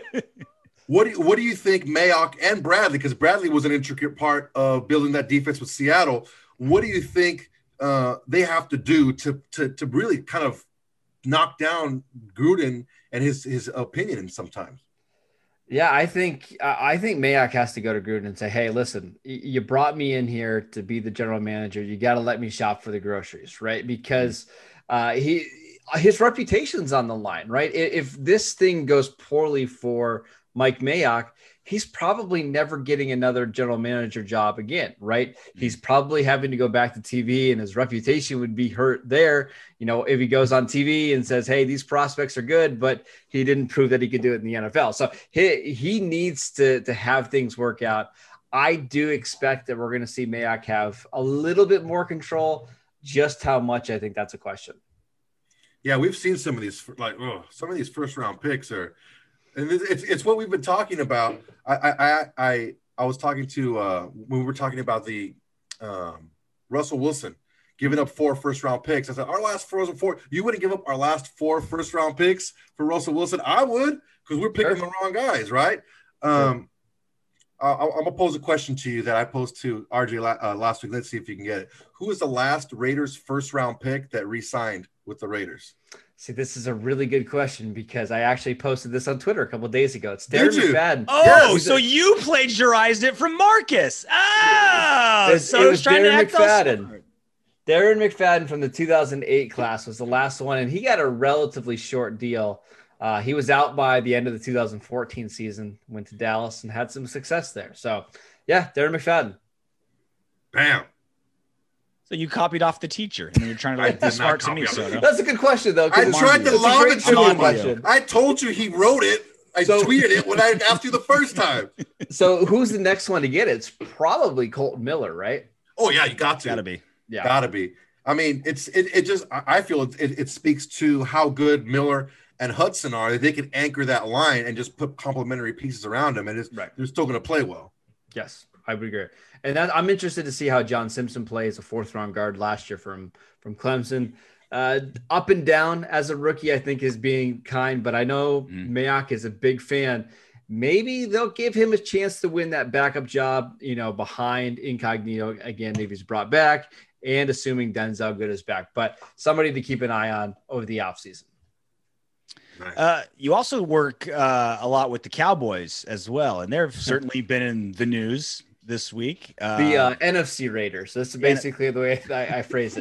what do you, what do you think Mayock and Bradley, because Bradley was an intricate part of building that defense with Seattle. What do you think uh, they have to do to, to, to really kind of knock down Gruden and his, his opinion sometimes? Yeah, I think I think Mayock has to go to Gruden and say, hey, listen, you brought me in here to be the general manager. You got to let me shop for the groceries, right? Because uh, he his reputation's on the line, right? If this thing goes poorly for Mike Mayock, he's probably never getting another general manager job again, right? Mm-hmm. He's probably having to go back to T V, and his reputation would be hurt there. You know, if he goes on T V and says, hey, these prospects are good, but he didn't prove that he could do it in the N F L. So he, he needs to, to have things work out. I do expect that we're going to see Mayock have a little bit more control. Just how much, I think that's a question. Yeah, we've seen some of these, like, oh, some of these first round picks are, and it's it's what we've been talking about. I I I I was talking to uh, when we were talking about the um, Russell Wilson giving up four first round picks. I said our last four, four. You wouldn't give up our last four first round picks for Russell Wilson. I would, because we're picking sure. the wrong guys, right? Um, sure. uh, I'm gonna pose a question to you that I posed to R J la- uh, last week. Let's see if you can get it. Who is the last Raiders first round pick that re-signed with the Raiders? See, this is a really good question because I actually posted this on Twitter a couple of days ago. It's Darren McFadden. Oh, yes. So you plagiarized it from Marcus. Oh, it, so it I was trying Darren to McFadden. Darren McFadden from the two thousand eight class was the last one, and he got a relatively short deal. Uh, he was out by the end of the two thousand fourteen season, went to Dallas and had some success there. So, yeah, Darren McFadden. Bam. So you copied off the teacher, and you're trying to like be smart to me. So that's a good question, though. I tried to lob it to him. I told you he wrote it. I so, tweeted it when I asked you the first time. So who's the next one to get it? It's probably Colton Miller, right? Oh yeah, you got to. Gotta be. Yeah, gotta be. I mean, it's it. It just I feel it. It, it speaks to how good Miller and Hudson are. That they can anchor that line and just put complementary pieces around them, and it's, right. they're still going to play well. Yes, I would agree. And that, I'm interested to see how John Simpson plays, a fourth round guard last year from, from Clemson. Uh, up and down as a rookie, I think is being kind, but I know mm. Mayock is a big fan. Maybe they'll give him a chance to win that backup job, you know, behind Incognito again, if he's brought back and assuming Denzel Good is back, but somebody to keep an eye on over the offseason. Nice. Uh, you also work uh, a lot with the Cowboys as well, and they've certainly been in the news this week. Uh, the uh, N F C Raiders. This is basically the way I, I phrase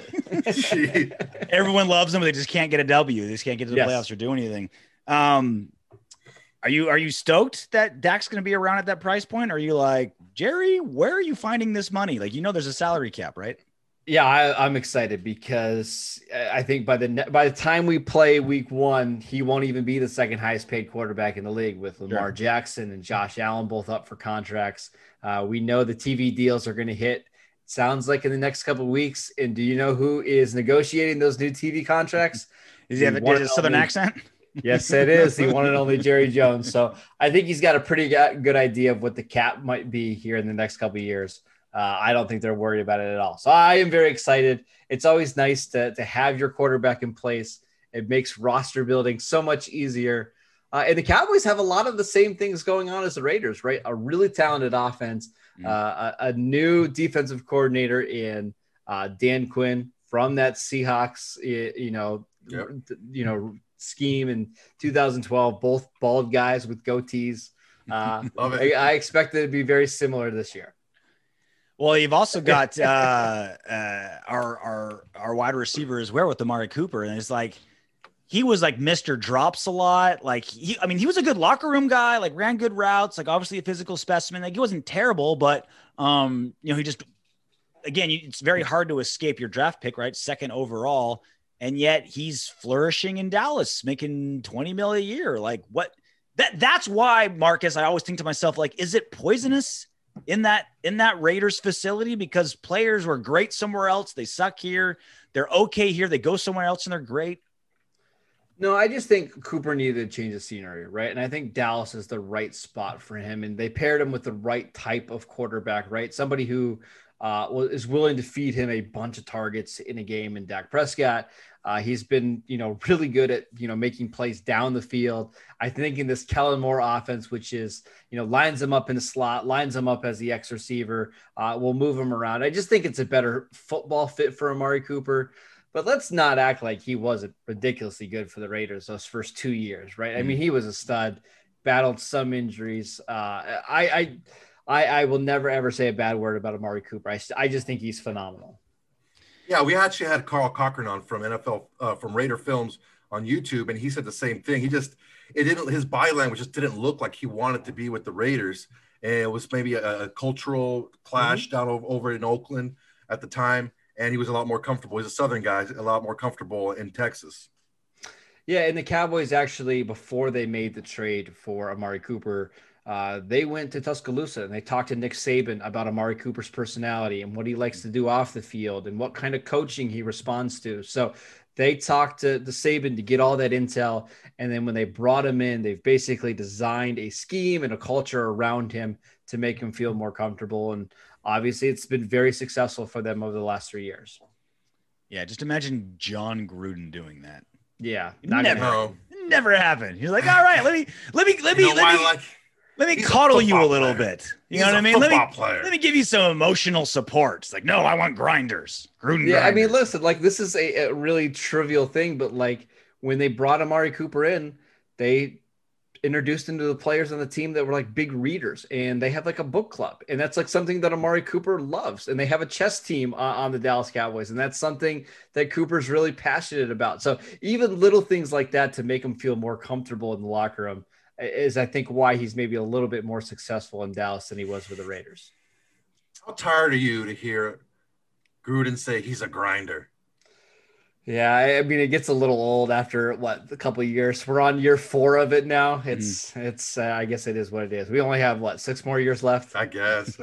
it. Everyone loves them, but they just can't get a W. They just can't get to the yes. playoffs or do anything. Um, are you are you stoked that Dak's going to be around at that price point? Or are you like, Jerry, where are you finding this money? Like, you know, there's a salary cap, right? Yeah, I, I'm excited because I think by the by the time we play week one, he won't even be the second highest paid quarterback in the league with Lamar sure. Jackson and Josh Allen both up for contracts. Uh, we know the T V deals are going to hit. It sounds like in the next couple of weeks. And do you know who is negotiating those new T V contracts? Does he have a, a southern only, accent? Yes, it is. The one and only Jerry Jones. So I think he's got a pretty good idea of what the cap might be here in the next couple of years. Uh, I don't think they're worried about it at all. So I am very excited. It's always nice to, to have your quarterback in place. It makes roster building so much easier. Uh, and the Cowboys have a lot of the same things going on as the Raiders, right? A really talented offense, mm. uh, a, a new defensive coordinator in uh, Dan Quinn from that Seahawks, you know, yep. you know, scheme in two thousand twelve, both bald guys with goatees. Uh, Love it. I, I expect it to be very similar this year. Well, you've also got uh, uh, our our our wide receiver as well with Amari Cooper, and it's like he was like Mister Drops a lot. Like he, I mean, he was a good locker room guy. Like ran good routes. Like obviously a physical specimen. Like he wasn't terrible, but um, you know, he just again, it's very hard to escape your draft pick, right? Second overall, and yet he's flourishing in Dallas, making twenty mil a year. Like what? That that's why, Marcus. I always think to myself, like, is it poisonous in that in that Raiders facility because players were great somewhere else, they suck here, they're okay here, they go somewhere else and they're great? No, I just think Cooper needed to change the scenery, right? And I think Dallas is the right spot for him, and they paired him with the right type of quarterback, right? Somebody who uh, is willing to feed him a bunch of targets in a game in Dak Prescott. Uh, he's been, you know, really good at, you know, making plays down the field. I think in this Kellen Moore offense, which is, you know, lines him up in the slot, lines him up as the X receiver, uh, will move him around. I just think it's a better football fit for Amari Cooper. But let's not act like he wasn't ridiculously good for the Raiders those first two years, right? Mm-hmm. I mean, he was a stud, battled some injuries. Uh, I, I, I, I will never, ever say a bad word about Amari Cooper. I, I just think he's phenomenal. Yeah, we actually had Carl Cochran on from N F L, uh, from Raider Films on YouTube, and he said the same thing. He just it didn't his body language just didn't look like he wanted to be with the Raiders. And it was maybe a, a cultural clash mm-hmm. down over, over in Oakland at the time, and he was a lot more comfortable. He's a Southern guy, a lot more comfortable in Texas. Yeah, and the Cowboys actually, before they made the trade for Amari Cooper, uh, they went to Tuscaloosa and they talked to Nick Saban about Amari Cooper's personality and what he likes to do off the field and what kind of coaching he responds to. So they talked to the Saban to get all that intel. And then when they brought him in, they've basically designed a scheme and a culture around him to make him feel more comfortable. And obviously it's been very successful for them over the last three years. Yeah. Just imagine John Gruden doing that. Yeah. Never, never happened. He's like, all right, let me, let me, let me, you know let me, like, let me coddle you a little player. bit. You he's know what I mean? Let me, player. let me give you some emotional support. It's like, no, I want grinders. Gruden yeah. grinders. I mean, listen, like this is a, a really trivial thing, but like when they brought Amari Cooper in, they introduced him to the players on the team that were like big readers, and they have like a book club, and that's like something that Amari Cooper loves. And they have a chess team uh, on the Dallas Cowboys, and that's something that Cooper's really passionate about. So even little things like that to make him feel more comfortable in the locker room is, I think, why he's maybe a little bit more successful in Dallas than he was with the Raiders. How tired are you to hear Gruden say he's a grinder? Yeah, I mean, it gets a little old after what a couple of years. We're on year four of it now. It's mm. it's. Uh, I guess it is what it is. We only have what six more years left. I guess.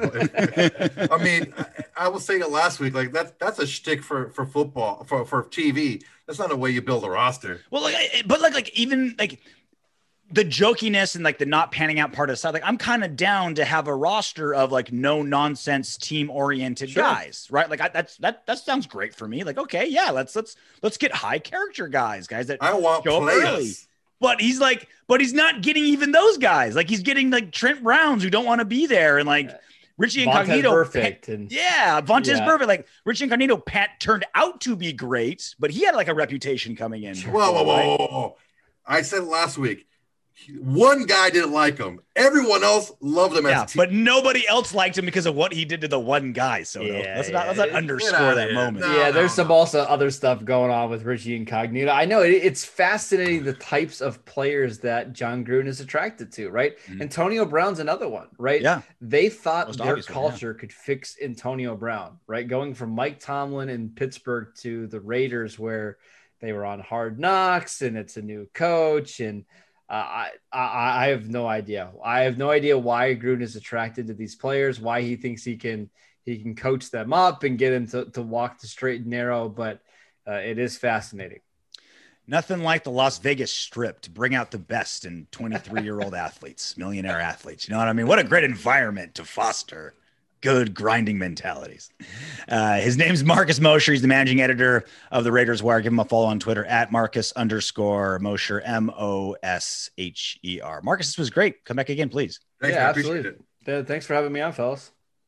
I mean, I, I was saying it last week. Like that's that's a shtick for for football for for T V. That's not a way you build a roster. Well, like, but like like even like the jokiness and like the not panning out part aside, like I'm kind of down to have a roster of like no nonsense team oriented sure. guys, right? Like I, that's that that sounds great for me. Like okay, yeah, let's let's let's get high character guys, guys that I want show players. Up early. But he's like, but he's not getting even those guys. Like he's getting like Trent Browns who don't want to be there, and like Richie Incognito, perfect, and yeah, Vontaze yeah. perfect. Like Richie Incognito, Pat turned out to be great, but he had like a reputation coming in. Whoa, whoa, whoa, whoa, whoa! I said last week. One guy didn't like him. Everyone else loved him. Yeah, as a team. But nobody else liked him because of what he did to the one guy. So yeah, let's, yeah. Not, let's not underscore that moment. No, yeah, there's no, some no. also other stuff going on with Richie Incognito. I know it, it's fascinating the types of players that John Gruden is attracted to, right? Mm-hmm. Antonio Brown's another one, right? Yeah. They thought Most their culture one, yeah. could fix Antonio Brown, right? Going from Mike Tomlin in Pittsburgh to the Raiders where they were on Hard Knocks and it's a new coach and Uh, I, I I have no idea. I have no idea why Gruden is attracted to these players, why he thinks he can he can coach them up and get them to, to walk the straight and narrow, but uh, it is fascinating. Nothing like the Las Vegas Strip to bring out the best in twenty-three-year-old athletes, millionaire athletes. You know what I mean? What a great environment to foster good grinding mentalities. Uh, his name's Marcus Mosher. He's the managing editor of the Raiders Wire. Give him a follow on Twitter at Marcus underscore Mosher, M O S H E R. Marcus, this was great. Come back again, please. Thanks, yeah, I absolutely. It. Thanks for having me on, fellas.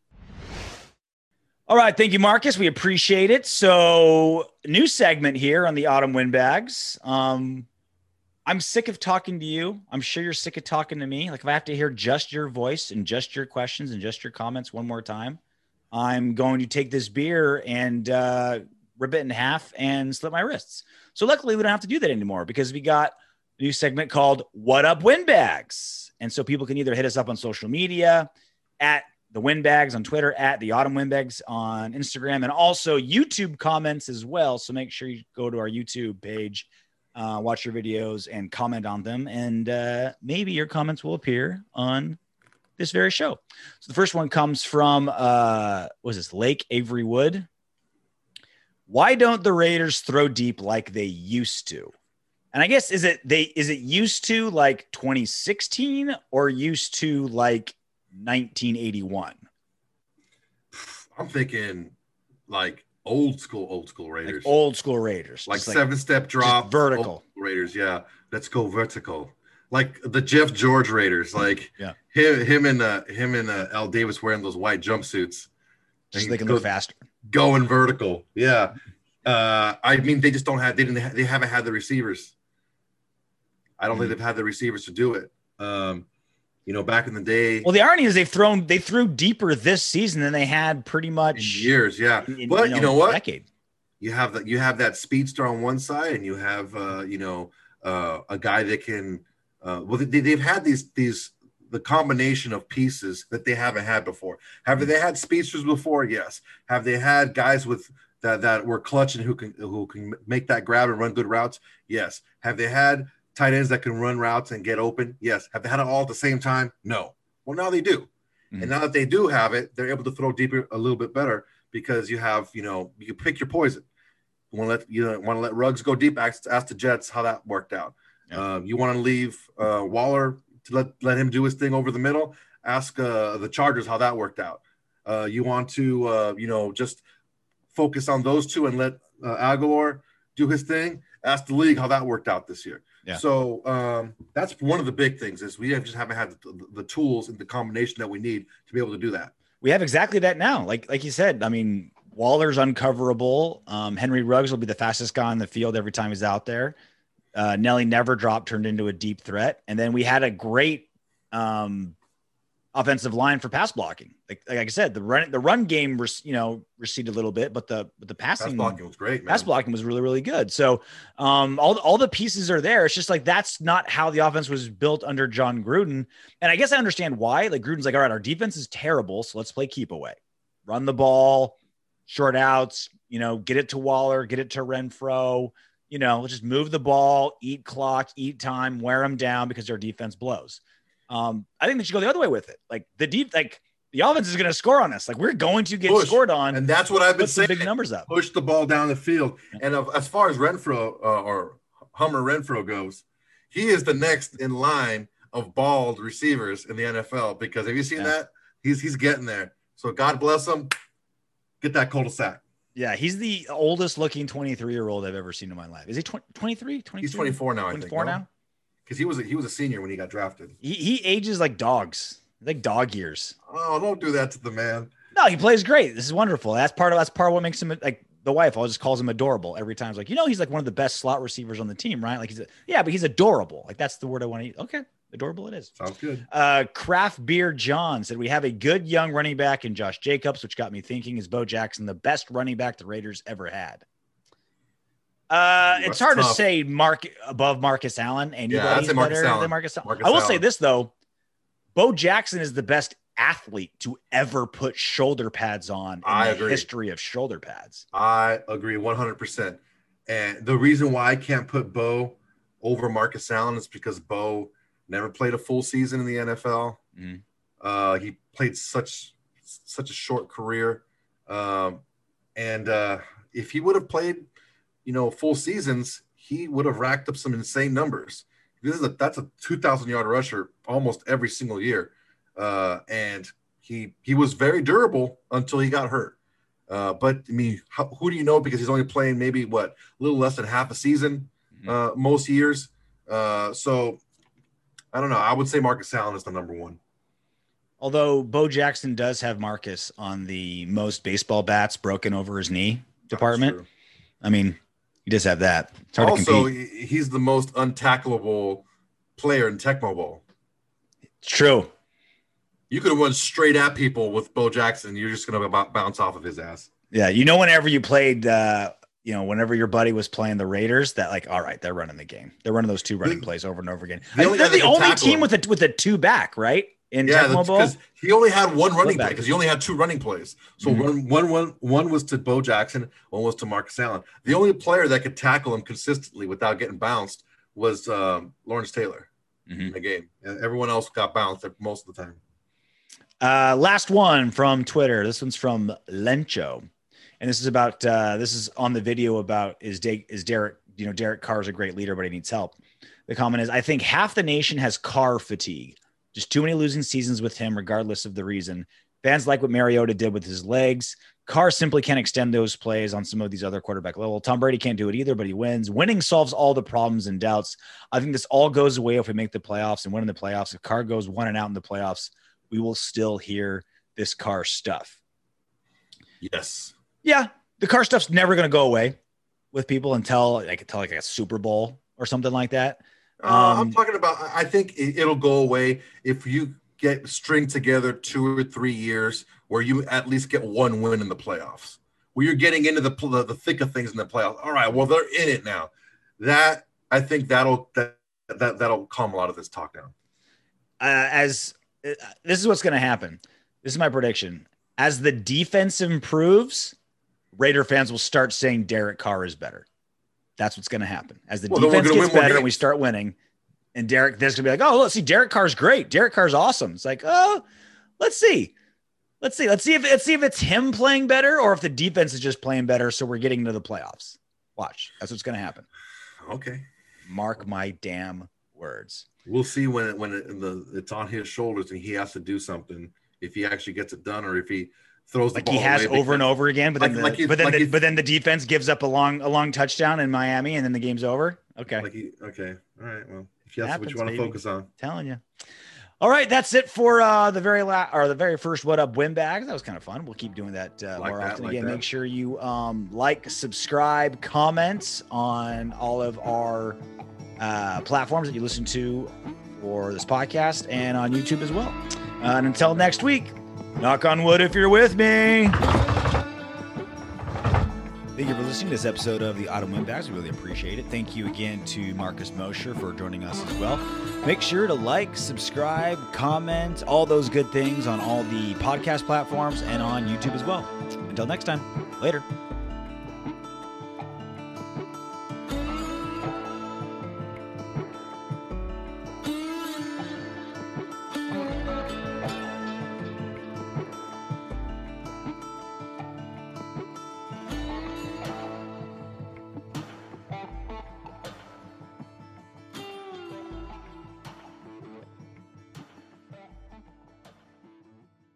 All right. Thank you, Marcus. We appreciate it. So new segment here on the Autumn Windbags. Um, I'm sick of talking to you. I'm sure you're sick of talking to me. Like if I have to hear just your voice and just your questions and just your comments one more time, I'm going to take this beer and uh, rip it in half and slit my wrists. So luckily we don't have to do that anymore because we got a new segment called What Up Windbags. And so people can either hit us up on social media at the Windbags on Twitter, at the Autumn Windbags on Instagram, and also YouTube comments as well. So make sure you go to our YouTube page, Uh, watch your videos and comment on them. And uh, maybe your comments will appear on this very show. So the first one comes from, uh, what is this, Lake Avery Wood. Why don't the Raiders throw deep like they used to? And I guess, is it they is it used to like twenty sixteen or used to like nineteen eighty-one? I'm thinking like Old school, old school Raiders. Like old school Raiders. Like seven like, step drop. Vertical. Raiders, yeah. Let's go vertical. Like the Jeff George Raiders. Like yeah. him him and uh, him and uh, Al Davis wearing those white jumpsuits. Just so they can go, look faster. Going vertical. Yeah. Uh, I mean, they just don't have they didn't have, they haven't had the receivers. I don't mm-hmm. think they've had the receivers to do it. Um, You know, back in the day. Well, the irony is they've thrown they threw deeper this season than they had pretty much in years. Yeah, in, but you know, you know what? Decade. you have that you have that speedster on one side, and you have uh, you know uh, a guy that can. Uh, well, they, they've had these these the combination of pieces that they haven't had before. Have they had speedsters before? Yes. Have they had guys with that that were clutch and who can who can make that grab and run good routes? Yes. Have they had tight ends that can run routes and get open? Yes. Have they had it all at the same time? No. Well, now they do. Mm-hmm. And now that they do have it, they're able to throw deeper a little bit better because you have, you know, you pick your poison. You want to let you know, want to let Ruggs go deep. Ask, ask the Jets how that worked out. Yeah. Uh, you want to leave uh, Waller to let, let him do his thing over the middle. Ask uh, the Chargers how that worked out. Uh, you want to, uh, you know, just focus on those two and let uh, Aguilar do his thing. Ask the league how that worked out this year. Yeah. So um, that's one of the big things is we have just haven't had the, the tools and the combination that we need to be able to do that. We have exactly that now. Like like you said, I mean, Waller's uncoverable. Um, Henry Ruggs will be the fastest guy on the field every time he's out there. Uh, Nelly never dropped, turned into a deep threat. And then we had a great um, offensive line for pass blocking. Like, like I said, the run, the run game, you know, receded a little bit, but the, but the passing pass blocking was great, man. Pass blocking was really, really good. So um, all, all the pieces are there. It's just like, that's not how the offense was built under John Gruden. And I guess I understand why. Like Gruden's like, all right, our defense is terrible. So let's play keep away, run the ball, short outs, you know, get it to Waller, get it to Renfro. You know, let's just move the ball, eat clock, eat time, wear them down because their defense blows. Um, I think they should go the other way with it. Like the deep, like the offense is going to score on us. Like we're going to get Push. scored on, and that's what I've been saying. Big numbers up. Push the ball down the field. Yeah. And uh, as far as Renfro uh, or Hummer Renfro goes, he is the next in line of bald receivers in the N F L. Because have you seen yeah. that? He's he's getting there. So God bless him. Get that cul-de-sac. Yeah, he's the oldest looking twenty-three-year-old I've ever seen in my life. Is he twenty-three? He's twenty-four now, I think. twenty-four now? Because he was a, he was a senior when he got drafted. He, he ages like dogs, like dog years. Oh, don't do that to the man. No, he plays great. This is wonderful. That's part of that's part of what makes him like the wife always calls him adorable every time. It's like, you know, he's like one of the best slot receivers on the team, right? Like he's a, yeah, but he's adorable. Like that's the word I want to use. Okay. Adorable it is. Sounds good. Uh, Craft Beer John said, we have a good young running back in Josh Jacobs, which got me thinking, is Bo Jackson the best running back the Raiders ever had? Uh, it's hard tough. to say Mark above Marcus Allen. Anybody's yeah, better Allen. than Marcus Allen. Marcus I will Allen. say this, though. Bo Jackson is the best athlete to ever put shoulder pads on in I the agree. history of shoulder pads. I agree one hundred percent. And the reason why I can't put Bo over Marcus Allen is because Bo never played a full season in the N F L. Mm. Uh, he played such such a short career, um, and uh, if he would have played, you know, full seasons, he would have racked up some insane numbers. This is a that's a two thousand yard rusher almost every single year, uh, and he he was very durable until he got hurt. Uh, but I mean, how, who do you know? Because he's only playing maybe what a little less than half a season mm-hmm. uh, most years. Uh, so. I don't know. I would say Marcus Allen is the number one. Although Bo Jackson does have Marcus on the most baseball bats broken over his knee department. I mean, he does have that. It's hard also, to compete. He's the most untackleable player in Tecmo Bowl. It's true. You could have run straight at people with Bo Jackson. You're just going to bounce off of his ass. Yeah. You know, whenever you played, uh, you know, whenever your buddy was playing the Raiders, that like, all right, they're running the game. They're running those two running plays over and over again. The I mean, they're the only team him. with a with a two back, right? In yeah, Tecmo Bowl, because he only had one running play because he only had two running plays. So mm-hmm. one, one, one, one was to Bo Jackson, one was to Marcus Allen. The only player that could tackle him consistently without getting bounced was um, Lawrence Taylor mm-hmm. in the game. And everyone else got bounced most of the time. Uh, last one from Twitter. This one's from Lencho. And this is about, uh, this is on the video about is, De- is Derek, you know, Derek Carr is a great leader, but he needs help. The comment is, I think half the nation has Carr fatigue. Just too many losing seasons with him, regardless of the reason. Fans like what Mariota did with his legs. Carr simply can't extend those plays on some of these other quarterback level. Tom Brady can't do it either, but he wins. Winning solves all the problems and doubts. I think this all goes away if we make the playoffs and win in the playoffs. If Carr goes one and out in the playoffs, we will still hear this Carr stuff. Yes. Yeah, the Carr stuff's never going to go away with people until I could tell like a Super Bowl or something like that. Um, uh, I'm talking about. I think it'll go away if you get string together two or three years where you at least get one win in the playoffs. where you're getting into the, the the thick of things in the playoffs. All right, well, they're in it now. That I think that'll that that that'll calm a lot of this talk down. Uh, as uh, this is what's going to happen. This is my prediction. As the defense improves, Raider fans will start saying Derek Carr is better. That's what's going to happen. As the well, defense gets better and we start winning, and Derek, there's going to be like, oh, let's see, Derek Carr's great. Derek Carr's awesome. It's like, oh, let's see. Let's see. Let's see if let's see if it's him playing better or if the defense is just playing better. So we're getting into the playoffs. Watch. That's what's going to happen. Okay. Mark my damn words. We'll see when it, when it, the, it's on his shoulders and he has to do something. If he actually gets it done, or if he throws the like ball he has away over and over again, but like, then, the, like he, but then, like the, but then the defense gives up a long, a long touchdown in Miami, and then the game's over. Okay. Like he, okay. All right. Well, if that's happens, what you want to baby. focus on, telling you. All right, that's it for uh, the very last or the very first What Up Win Bags. That was kind of fun. We'll keep doing that uh, like more that, often. like Again, that. make sure you um, like, subscribe, comment on all of our uh, platforms that you listen to for this podcast and on YouTube as well. Uh, and until next week, knock on wood if you're with me. Thank you for listening to this episode of the Autumn Windbags. We really appreciate it. Thank you again to Marcus Mosher for joining us as well. Make sure to like, subscribe, comment, all those good things on all the podcast platforms and on YouTube as well. Until next time, later.